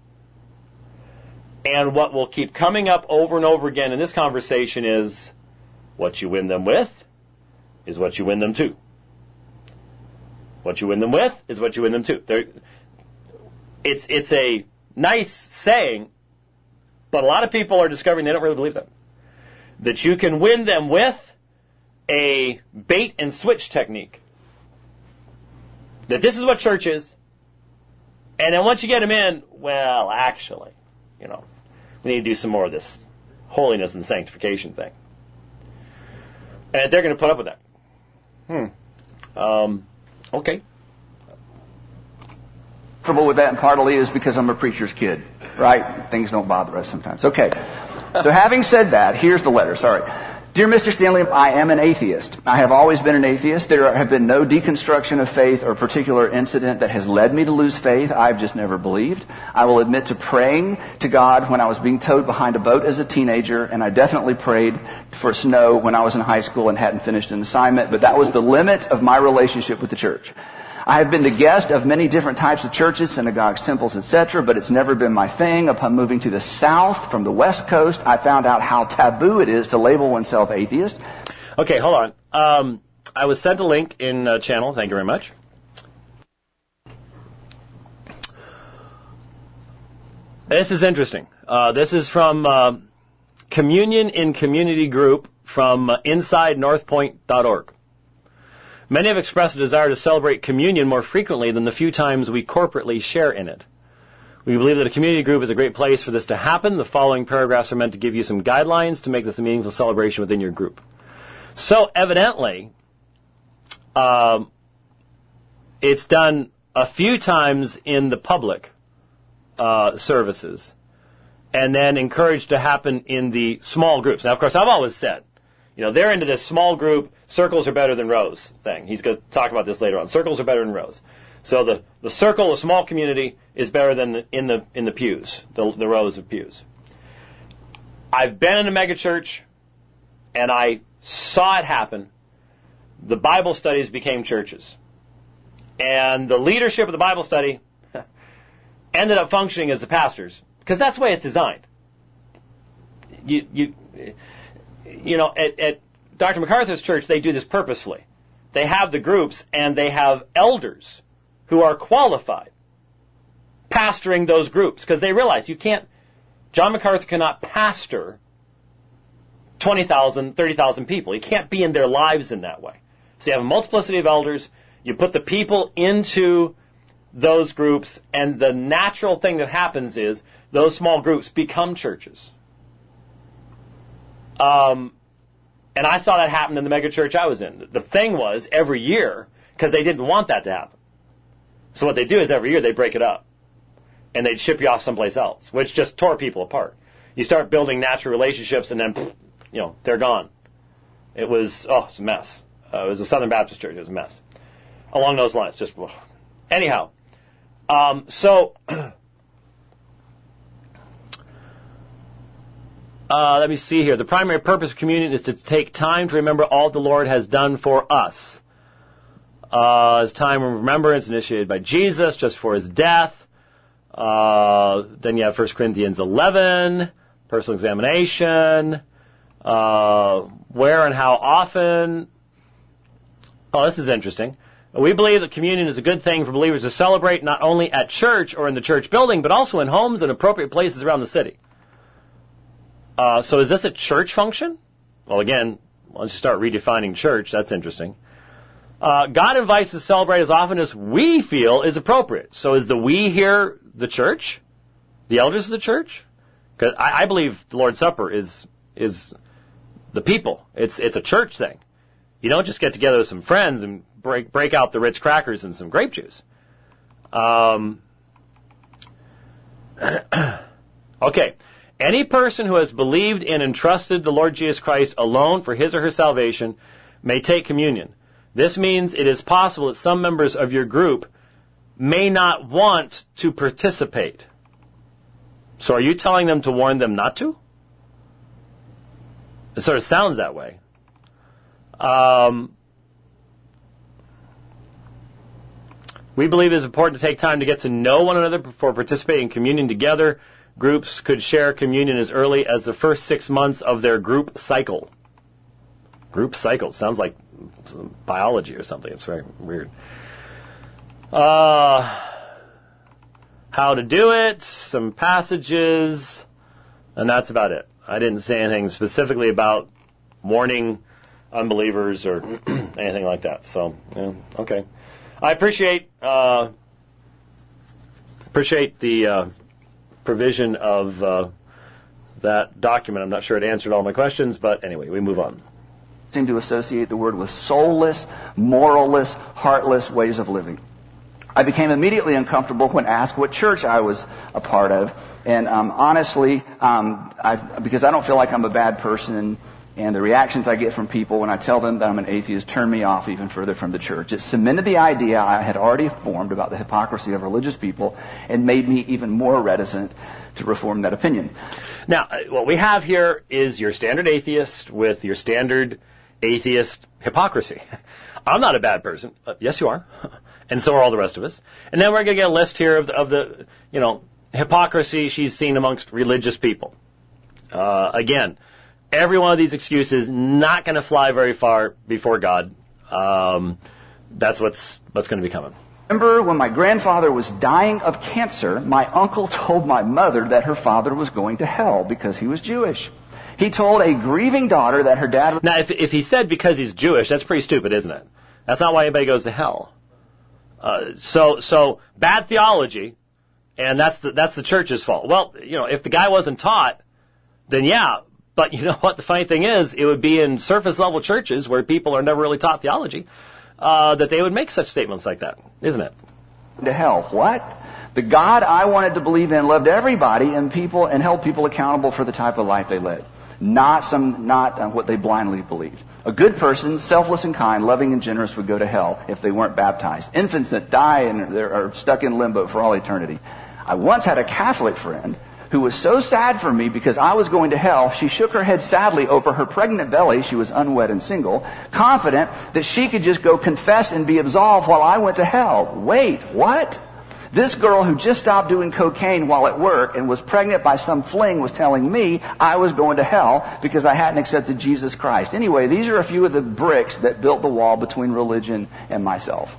And what will keep coming up over and over again in this conversation is, what you win them with is what you win them to. What you win them with is what you win them to. They're, it's it's a nice saying, but a lot of people are discovering they don't really believe that. That you can win them with a bait and switch technique. That this is what church is, and then once you get them in, well, actually, you know, we need to do some more of this holiness and sanctification thing. And they're going to put up with that. Hmm. Um, okay. Trouble with that, and partly is because I'm a preacher's kid, right? Things don't bother us sometimes. Okay. So having said that, here's the letter. Sorry. Dear Mister Stanley, I am an atheist. I have always been an atheist. There have been no deconstruction of faith or particular incident that has led me to lose faith. I've just never believed. I will admit to praying to God when I was being towed behind a boat as a teenager, and I definitely prayed for snow when I was in high school and hadn't finished an assignment, but that was the limit of my relationship with the church. I have been the guest of many different types of churches, synagogues, temples, et cetera, but it's never been my thing. Upon moving to the South from the West Coast, I found out how taboo it is to label oneself atheist. Okay, hold on. Um, I was sent a link in uh, channel. Thank you very much. This is interesting. Uh, this is from uh, Communion in Community Group from uh, inside north point dot org. Many have expressed a desire to celebrate communion more frequently than the few times we corporately share in it. We believe that a community group is a great place for this to happen. The following paragraphs are meant to give you some guidelines to make this a meaningful celebration within your group. So evidently, um, it's done a few times in the public uh, services, and then encouraged to happen in the small groups. Now, of course, I've always said, you know, they're into this small group, circles are better than rows thing. He's going to talk about this later on. Circles are better than rows. So the, the circle, a small community, is better than the, in the in the pews, the, the rows of pews. I've been in a megachurch, and I saw it happen. The Bible studies became churches. And the leadership of the Bible study ended up functioning as the pastors, because that's the way it's designed. You, you, you know, at, at Doctor MacArthur's church, they do this purposefully. They have the groups, and they have elders who are qualified pastoring those groups, because they realize you can't, John MacArthur cannot pastor twenty thousand, thirty thousand people. He can't be in their lives in that way. So you have a multiplicity of elders, you put the people into those groups, and the natural thing that happens is those small groups become churches. Um, and I saw that happen in the mega church I was in. The thing was, every year, because they didn't want that to happen. So what they do is every year they break it up. And they'd ship you off someplace else, which just tore people apart. You start building natural relationships, and then, you know, they're gone. It was, oh, it's a mess. Uh, it was a Southern Baptist church. It was a mess. Along those lines, just, well. Anyhow, um, so, uh, let me see here. The primary purpose of communion is to take time to remember all the Lord has done for us. Uh, it's time of remembrance initiated by Jesus just for his death. Uh, then you have First Corinthians eleven, personal examination, uh, where and how often. Oh, this is interesting. We believe that communion is a good thing for believers to celebrate not only at church or in the church building, but also in homes and appropriate places around the city. Uh, so is this a church function? Well, again, once you start redefining church, that's interesting. Uh, God invites us to celebrate as often as we feel is appropriate. So is the we here the church? The elders of the church? Because I, I believe the Lord's Supper is is the people. It's it's a church thing. You don't just get together with some friends and break break out the Ritz crackers and some grape juice. Um, okay. Any person who has believed in and trusted the Lord Jesus Christ alone for his or her salvation may take communion. This means it is possible that some members of your group may not want to participate. So are you telling them to warn them not to? It sort of sounds that way. Um, we believe it is important to take time to get to know one another before participating in communion together. Groups could share communion as early as the first six months of their group cycle. Group cycle sounds like biology or something. It's very weird. Uh, how to do it, some passages, and that's about it. I didn't say anything specifically about warning unbelievers or anything like that. So, yeah, okay. I appreciate uh, appreciate the uh, provision of uh, that document. I'm not sure it answered all my questions, but anyway, we move on. Seem to associate the word with soulless, moralless, heartless ways of living. I became immediately uncomfortable when asked what church I was a part of, and um, honestly, um, I, because I don't feel like I'm a bad person, and the reactions I get from people when I tell them that I'm an atheist turn me off even further from the church. It cemented the idea I had already formed about the hypocrisy of religious people and made me even more reticent to reform that opinion. Now, what we have here is your standard atheist with your standard atheist hypocrisy. I'm not a bad person. Uh, yes, you are. And so are all the rest of us. And then we're going to get a list here of the, of the, you know, hypocrisy she's seen amongst religious people. Uh, again, every one of these excuses not going to fly very far before God. Um, that's what's what's going to be coming. Remember when my grandfather was dying of cancer, my uncle told my mother that her father was going to hell because he was Jewish. He told a grieving daughter that her dad... Now, if if he said because he's Jewish, that's pretty stupid, isn't it? That's not why anybody goes to hell. Uh, so so bad theology, and that's the that's the church's fault. Well, you know, if the guy wasn't taught, then yeah. But you know what? The funny thing is, it would be in surface level churches where people are never really taught theology uh, that they would make such statements like that, isn't it? To hell. What? The God I wanted to believe in loved everybody and people and held people accountable for the type of life they led. Not some, not uh, what they blindly believed. A good person, selfless and kind, loving and generous, would go to hell if they weren't baptized. Infants that die and are stuck in limbo for all eternity. I once had a Catholic friend who was so sad for me because I was going to hell, she shook her head sadly over her pregnant belly, she was unwed and single, confident that she could just go confess and be absolved while I went to hell. Wait, what? This girl who just stopped doing cocaine while at work and was pregnant by some fling was telling me I was going to hell because I hadn't accepted Jesus Christ. Anyway, these are a few of the bricks that built the wall between religion and myself.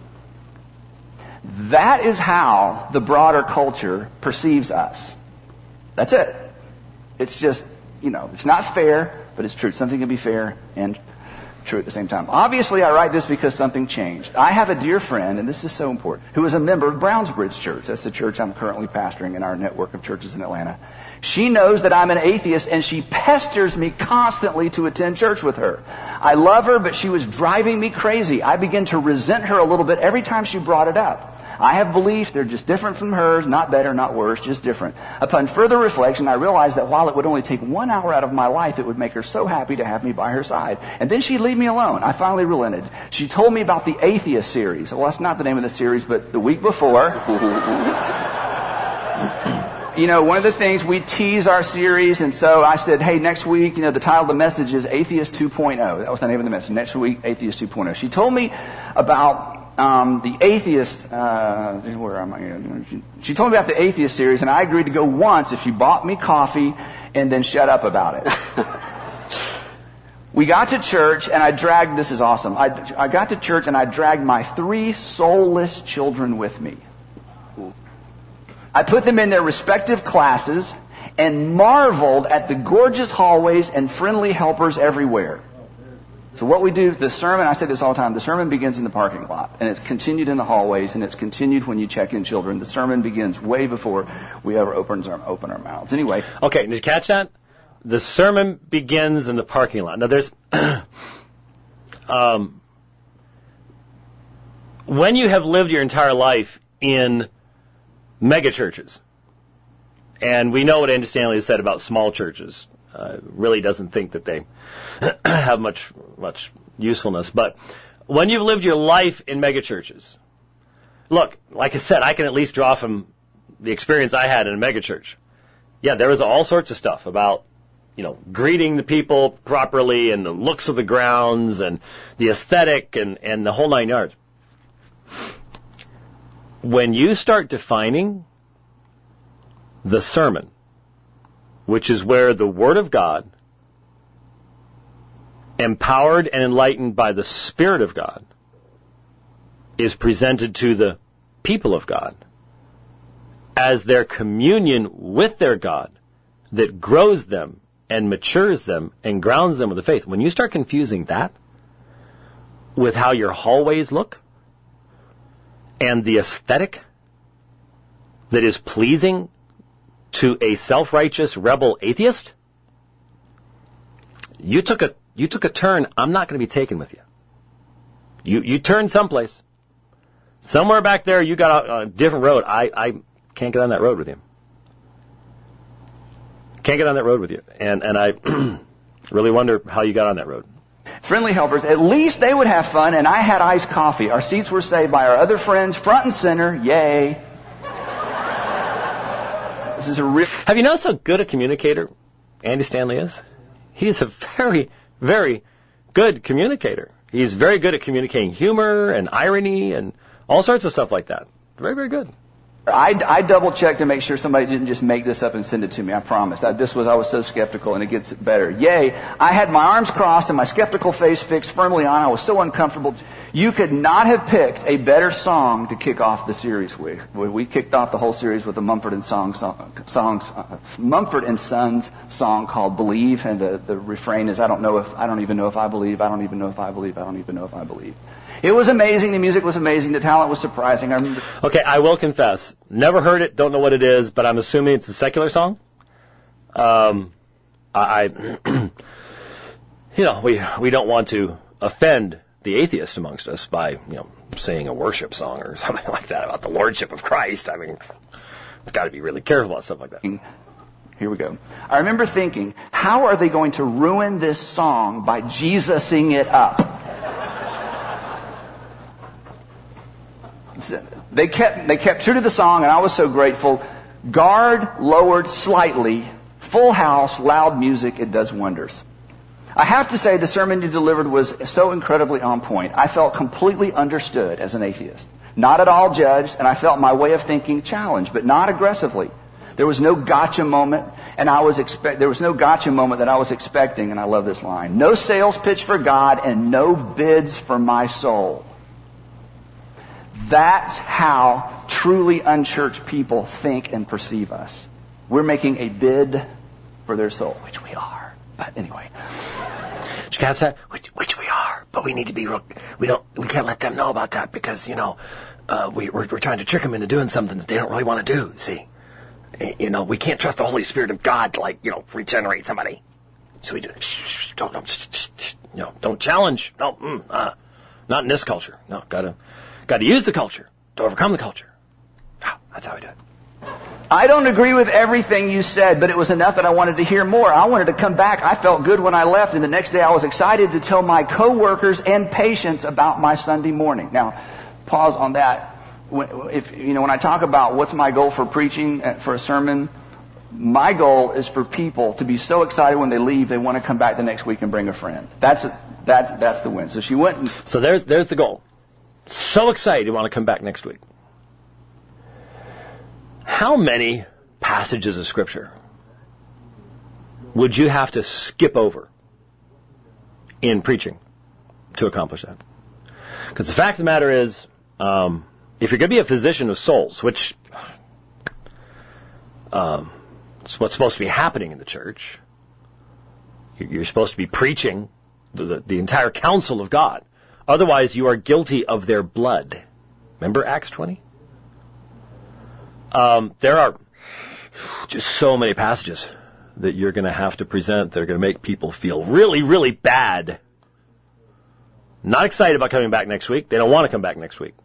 That is how the broader culture perceives us. That's it. It's just, you know, it's not fair, but it's true. Something can be fair and true at the same time. Obviously, I write this because something changed. I have a dear friend, and this is so important, who is a member of Brownsbridge Church. That's the church I'm currently pastoring in our network of churches in Atlanta. She knows that I'm an atheist, and she pesters me constantly to attend church with her. I love her, but she was driving me crazy. I began to resent her a little bit every time she brought it up. I have beliefs, they're just different from hers, not better, not worse, just different. Upon further reflection, I realized that while it would only take one hour out of my life, it would make her so happy to have me by her side. And then she'd leave me alone. I finally relented. She told me about the Atheist series. Well, that's not the name of the series, but the week before... You know, one of the things, we tease our series, and so I said, hey, next week, you know, the title of the message is Atheist two point oh. That was the name of the message. Next week, Atheist two point oh. She told me about um, the Atheist, uh, where am I? She, she told me about the Atheist series, and I agreed to go once if she bought me coffee and then shut up about it. We got to church, and I dragged, this is awesome, I, I got to church, and I dragged my three soulless children with me. I put them in their respective classes and marveled at the gorgeous hallways and friendly helpers everywhere. So what we do, the sermon, I say this all the time, the sermon begins in the parking lot, and it's continued in the hallways, and it's continued when you check in children. The sermon begins way before we ever open our, open our mouths. Anyway. Okay, did you catch that? The sermon begins in the parking lot. Now there's... um, when you have lived your entire life in mega churches, and we know what Andy Stanley has said about small churches, uh, really doesn't think that they have much much usefulness. But when you've lived your life in mega churches, look, like I said, I can at least draw from the experience I had in a mega church. Yeah, there was all sorts of stuff about, you know, greeting the people properly and the looks of the grounds and the aesthetic and, and the whole nine yards. When you start defining the sermon, which is where the Word of God, empowered and enlightened by the Spirit of God, is presented to the people of God as their communion with their God that grows them and matures them and grounds them with the faith. When you start confusing that with how your hallways look, and the aesthetic that is pleasing to a self-righteous rebel atheist, you took a you took a turn I'm not going to be taken with you. You you turned someplace. Somewhere back there you got a, a different road. I, I can't get on that road with you. Can't get on that road with you. And, and I really wonder how you got on that road. Friendly helpers, at least they would have fun, and I had iced coffee. Our seats were saved by our other friends, front and center. Yay. This is a real... Have you noticed how good a communicator Andy Stanley is? He's a very, very good communicator. He's very good at communicating humor and irony and all sorts of stuff like that. Very, very good. I, I double-checked to make sure somebody didn't just make this up and send it to me. I promised. I, this was I was so skeptical, and it gets better. Yay. I had my arms crossed and my skeptical face fixed firmly on. I was so uncomfortable. You could not have picked a better song to kick off the series with. We kicked off the whole series with a Mumford and Sons song, songs, uh, Mumford and Sons song called "Believe," and the, the refrain is, "I don't know if I don't even know if I believe. I don't even know if I believe. I don't even know if I believe." It was amazing. The music was amazing. The talent was surprising. I remember. Okay, I will confess. Never heard it. Don't know what it is, but I'm assuming it's a secular song. Um, I, I you know, we we don't want to offend the atheist amongst us by, you know, saying a worship song or something like that about the Lordship of Christ. I mean, we've got to be really careful about stuff like that. Here we go. I remember thinking, how are they going to ruin this song by Jesus-ing it up? They kept they kept true to the song, and I was so grateful. Guard lowered slightly, full house, loud music, it does wonders. I have to say the sermon you delivered was so incredibly on point. I felt completely understood as an atheist. Not at all judged, and I felt my way of thinking challenged, but not aggressively. There was no gotcha moment, and I was expect. There was no gotcha moment that I was expecting, and I love this line. No sales pitch for God and no bids for my soul. That's how truly unchurched people think and perceive us. We're making a bid for their soul, which we are. But anyway, you can't say which, which we are, but we need to be. Real, we don't. We can't let them know about that because you know uh, we, we're, we're trying to trick them into doing something that they don't really want to do. See, you know, we can't trust the Holy Spirit of God to, like, you know, regenerate somebody. So we do. Shh, shh, don't, don't, shh, shh, shh, you know, don't challenge. No, mm, uh, not in this culture. No, gotta, gotta use the culture to overcome the culture. Oh, that's how we do it. I don't agree with everything you said, but it was enough that I wanted to hear more. I wanted to come back. I felt good when I left, and the next day I was excited to tell my coworkers and patients about my Sunday morning. Now, pause on that. If you know, when I talk about what's my goal for preaching, for a sermon, my goal is for people to be so excited when they leave they want to come back the next week and bring a friend. That's a, that's that's the win. So she went. And, so there's there's the goal. So excited you want to come back next week. How many passages of Scripture would you have to skip over in preaching to accomplish that? Because the fact of the matter is, um, if you're going to be a physician of souls, which um, it's what's supposed to be happening in the church, you're supposed to be preaching the, the, the entire counsel of God. Otherwise, you are guilty of their blood. Remember Acts twenty? Um, there are just so many passages that you're going to have to present. They're going to make people feel really, really bad. Not excited about coming back next week. They don't want to come back next week.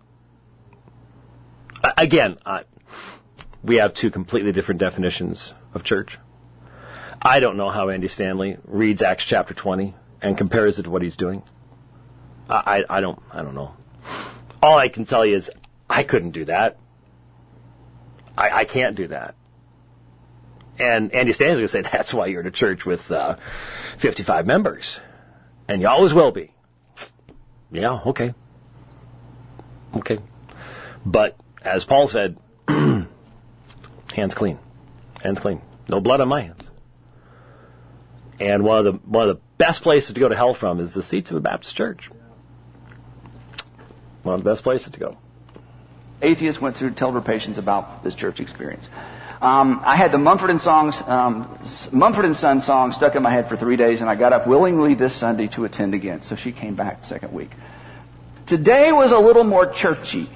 Again, uh, we have two completely different definitions of church. I don't know how Andy Stanley reads Acts chapter twenty and compares it to what he's doing. I, I, I don't I don't know. All I can tell you is I couldn't do that. I, I can't do that. And Andy Stanley's going to say that's why you're in a church with uh, fifty-five members. And you always will be. Yeah, okay. Okay. But as Paul said, hands clean. Hands clean. No blood on my hands. And one of the one of the best places to go to hell from is the seats of a Baptist church. One of the best places to go. Atheists went to tell their patients about this church experience. Um, I had the Mumford and Sons, um, Mumford and Sons song stuck in my head for three days, and I got up willingly this Sunday to attend again. So she came back the second week. Today was a little more churchy.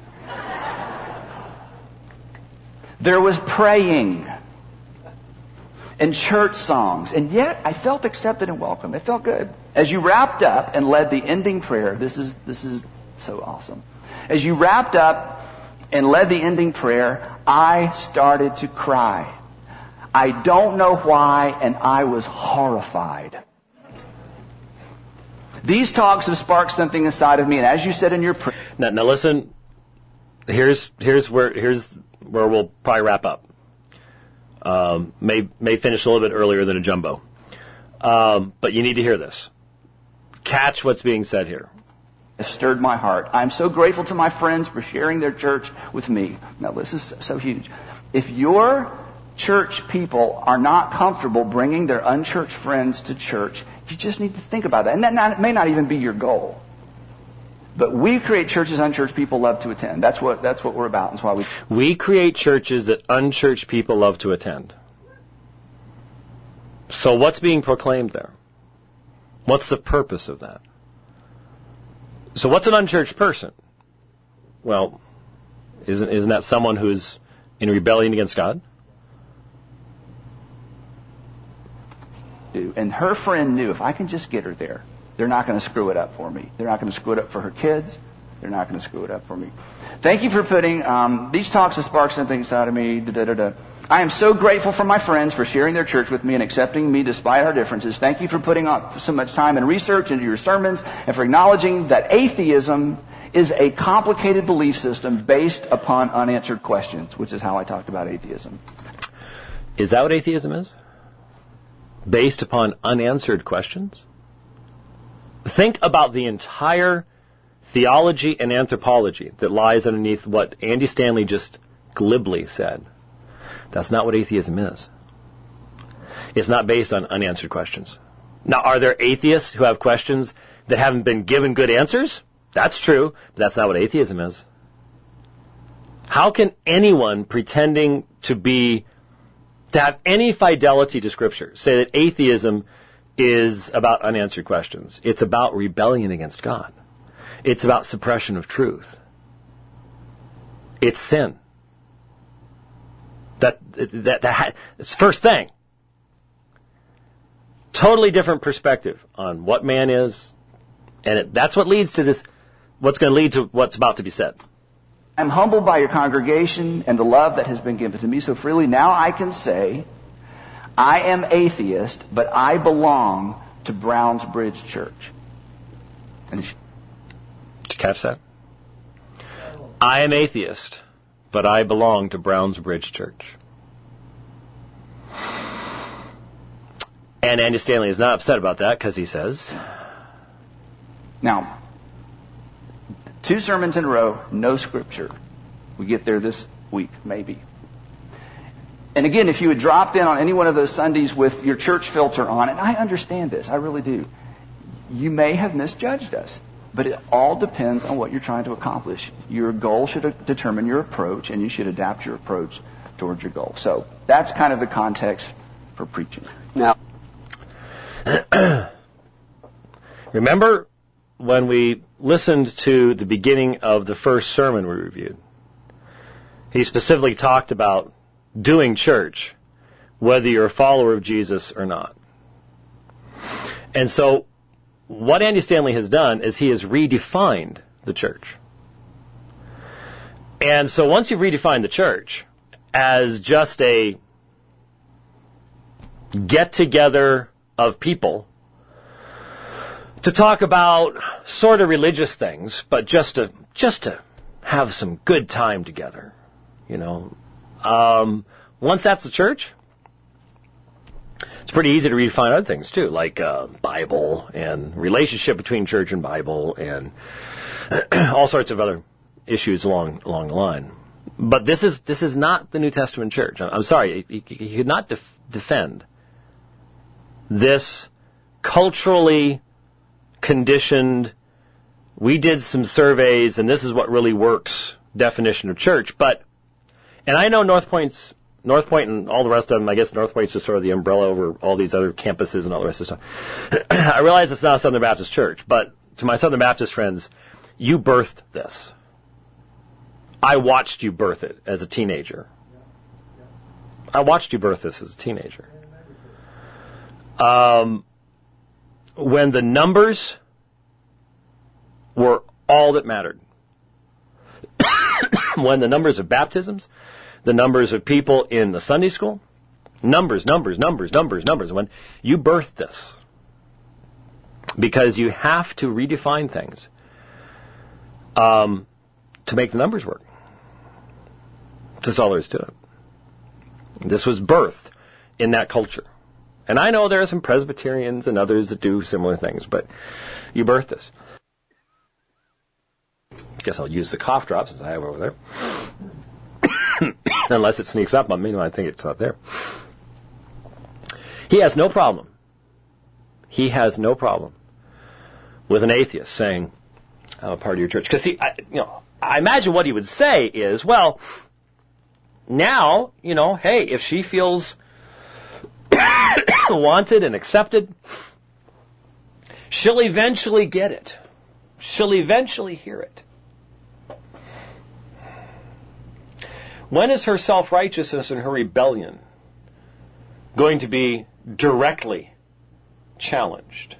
There was praying and church songs, and yet I felt accepted and welcome. It felt good. As you wrapped up and led the ending prayer, this is this is so awesome. As you wrapped up and led the ending prayer, I started to cry. I don't know why, and I was horrified. These talks have sparked something inside of me, and as you said in your prayer... Now, now listen, here's here's where here's where we'll probably wrap up. Um, may may finish a little bit earlier than a jumbo. Um, but you need to hear this. Catch what's being said here. It stirred my heart. I'm so grateful to my friends for sharing their church with me. Now, this is so huge. If your church people are not comfortable bringing their unchurched friends to church, you just need to think about that. And that not, may not even be your goal. But we create churches unchurched people love to attend. That's what that's what we're about. That's why we we create churches that unchurched people love to attend. So what's being proclaimed there? What's the purpose of that? So what's an unchurched person? Well, isn't isn't that someone who is in rebellion against God? And her friend knew, if I can just get her there, they're not going to screw it up for me. They're not going to screw it up for her kids. They're not going to screw it up for me. Thank you for putting, um, these talks have sparked something inside of me. Da, da, da, da. I am so grateful for my friends for sharing their church with me and accepting me despite our differences. Thank you for putting on so much time and research into your sermons and for acknowledging that atheism is a complicated belief system based upon unanswered questions, which is how I talked about atheism. Is that what atheism is? Based upon unanswered questions? Think about the entire theology and anthropology that lies underneath what Andy Stanley just glibly said. That's not what atheism is. It's not based on unanswered questions. Now, are there atheists who have questions that haven't been given good answers? That's true, but that's not what atheism is. How can anyone pretending to be, to have any fidelity to Scripture, say that atheism is about unanswered questions? It's about rebellion against God. It's about suppression of truth. It's sin. That, that, that, it's first thing. Totally different perspective on what man is, and it, that's what leads to this, what's going to lead to what's about to be said. I'm humbled by your congregation and the love that has been given to me so freely. Now I can say, I am atheist, but I belong to Browns Bridge Church. And Did you catch that? I am atheist, but I belong to Browns Bridge Church. And Andy Stanley is not upset about that because he says, now, two sermons in a row, no scripture. We get there this week, maybe. And again, if you had dropped in on any one of those Sundays with your church filter on, and I understand this, I really do, you may have misjudged us. But it all depends on what you're trying to accomplish. Your goal should determine your approach, and you should adapt your approach towards your goal. So that's kind of the context for preaching. Now, remember when we listened to the beginning of the first sermon we reviewed? He specifically talked about doing church, whether you're a follower of Jesus or not. And so what Andy Stanley has done is he has redefined the church. And so once you've redefined the church as just a get-together of people to talk about sort of religious things, but just to just to have some good time together, you know. Um, once that's the church, it's pretty easy to redefine other things too, like uh, Bible and relationship between church and Bible and all sorts of other issues along along the line. But this is this is not the New Testament church. I'm sorry, you, you could not def- defend this culturally conditioned, we did some surveys and this is what really works definition of church. But, and I know North Point's, North Point and all the rest of them, I guess North Point's just sort of the umbrella over all these other campuses and all the rest of the stuff. I realize it's not a Southern Baptist church, but to my Southern Baptist friends, you birthed this. I watched you birth it as a teenager. I watched you birth this as a teenager. Um, when the numbers were all that mattered. When the numbers of baptisms, the numbers of people in the Sunday school, numbers, numbers, numbers, numbers, numbers. When you birthed this, because you have to redefine things um, to make the numbers work. That's all there is to it. This was birthed in that culture. And I know there are some Presbyterians and others that do similar things, but you birthed this. Guess I'll use the cough drop since I have it over there. Unless it sneaks up on me, I think it's not there. He has no problem. He has no problem with an atheist saying, I'm a part of your church. Because, see, I, you know, I imagine what he would say is, well, now, you know, hey, if she feels wanted and accepted, she'll eventually get it. She'll eventually hear it. When is her self-righteousness and her rebellion going to be directly challenged?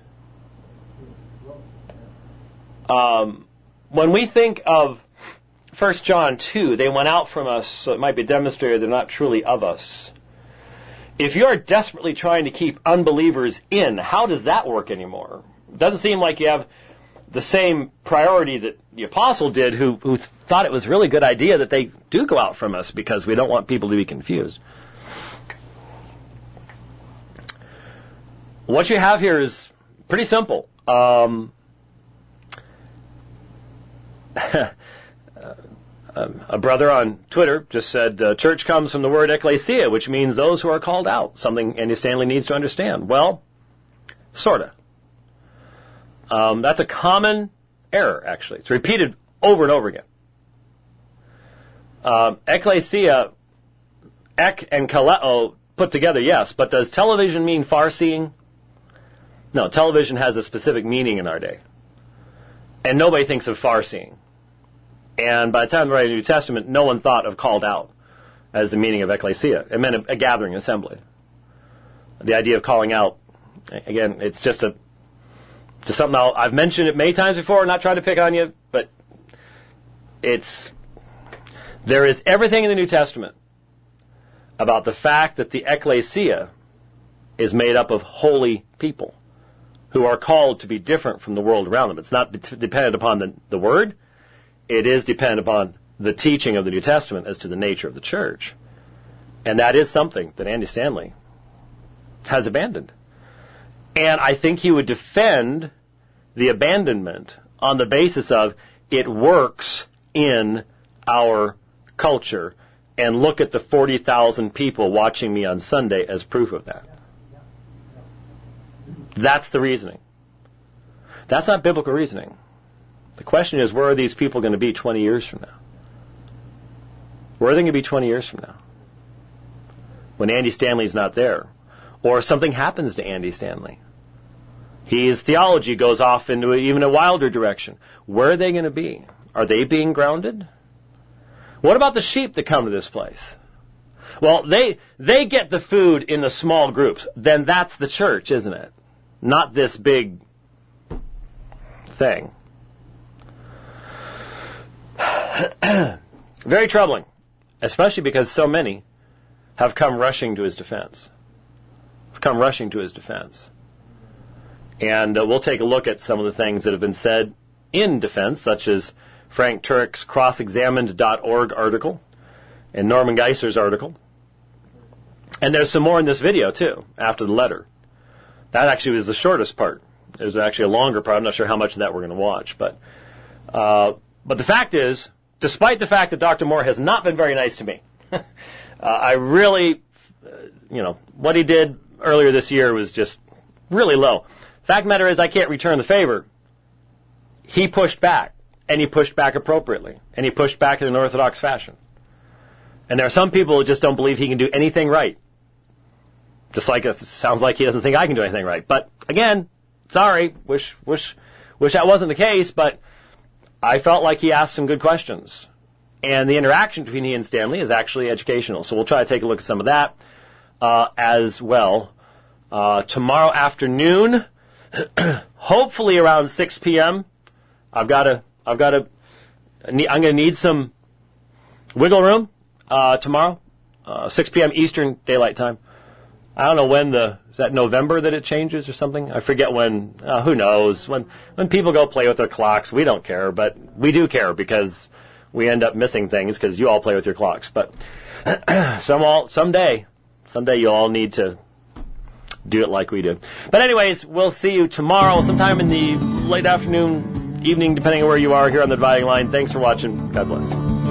Um, when we think of First John two, they went out from us, so it might be demonstrated they're not truly of us. If you're desperately trying to keep unbelievers in, how does that work anymore? It doesn't seem like you have the same priority that the apostle did, who, who thought it was a really good idea that they do go out from us because we don't want people to be confused. What you have here is pretty simple. Um, a brother on Twitter just said, uh, church comes from the word ecclesia, which means those who are called out, something Andy Stanley needs to understand. Well, sort of. Um, that's a common error, actually. It's repeated over and over again. Um, ecclesia, ek and kaleo put together, yes, but does television mean far-seeing? No, television has a specific meaning in our day. And nobody thinks of far-seeing. And by the time they write the New Testament, no one thought of called out as the meaning of ecclesia. It meant a, a gathering, assembly. The idea of calling out, again, it's just a just something I'll, I've mentioned it many times before, not trying to pick on you, but it's, there is everything in the New Testament about the fact that the ecclesia is made up of holy people who are called to be different from the world around them. It's not de- dependent upon the, the Word. It is dependent upon the teaching of the New Testament as to the nature of the church. And that is something that Andy Stanley has abandoned. And I think he would defend the abandonment on the basis of it works in our culture, and look at the forty thousand people watching me on Sunday as proof of that. That's the reasoning. That's not biblical reasoning. The question is, where are these people going to be twenty years from now? Where are they going to be twenty years from now? When Andy Stanley's not there. Or something happens to Andy Stanley. His theology goes off into even a wilder direction. Where are they going to be? Are they being grounded? What about the sheep that come to this place? Well, they they get the food in the small groups. Then that's the church, isn't it? Not this big thing. Very troubling, especially because so many have come rushing to his defense. Have come rushing to his defense. And uh, we'll take a look at some of the things that have been said in defense, such as Frank Turek's cross examined dot org article and Norman Geisler's article. And there's some more in this video, too, after the letter. That actually was the shortest part. There's actually a longer part. I'm not sure how much of that we're going to watch. But uh, but the fact is, despite the fact that Doctor Moore has not been very nice to me, uh, I really, uh, you know, what he did earlier this year was just really low. Fact of the matter is, I can't return the favor. He pushed back, and he pushed back appropriately, and he pushed back in an orthodox fashion. And there are some people who just don't believe he can do anything right. Just like it sounds like he doesn't think I can do anything right. But again, sorry, wish, wish, wish that wasn't the case, but I felt like he asked some good questions. And the interaction between he and Stanley is actually educational. So we'll try to take a look at some of that uh, as well. Uh, tomorrow afternoon, hopefully around six p.m., I've got to, I've got to, I'm going to need some wiggle room uh, tomorrow, uh, six p.m. Eastern Daylight Time. I don't know when the, is that November that it changes or something? I forget when, uh, who knows. When when people go play with their clocks, we don't care, but we do care because we end up missing things because you all play with your clocks. But some all, someday, someday you all need to do it like we do. But anyways, we'll see you tomorrow sometime in the late afternoon, evening, depending on where you are here on the Dividing Line. Thanks for watching. God bless.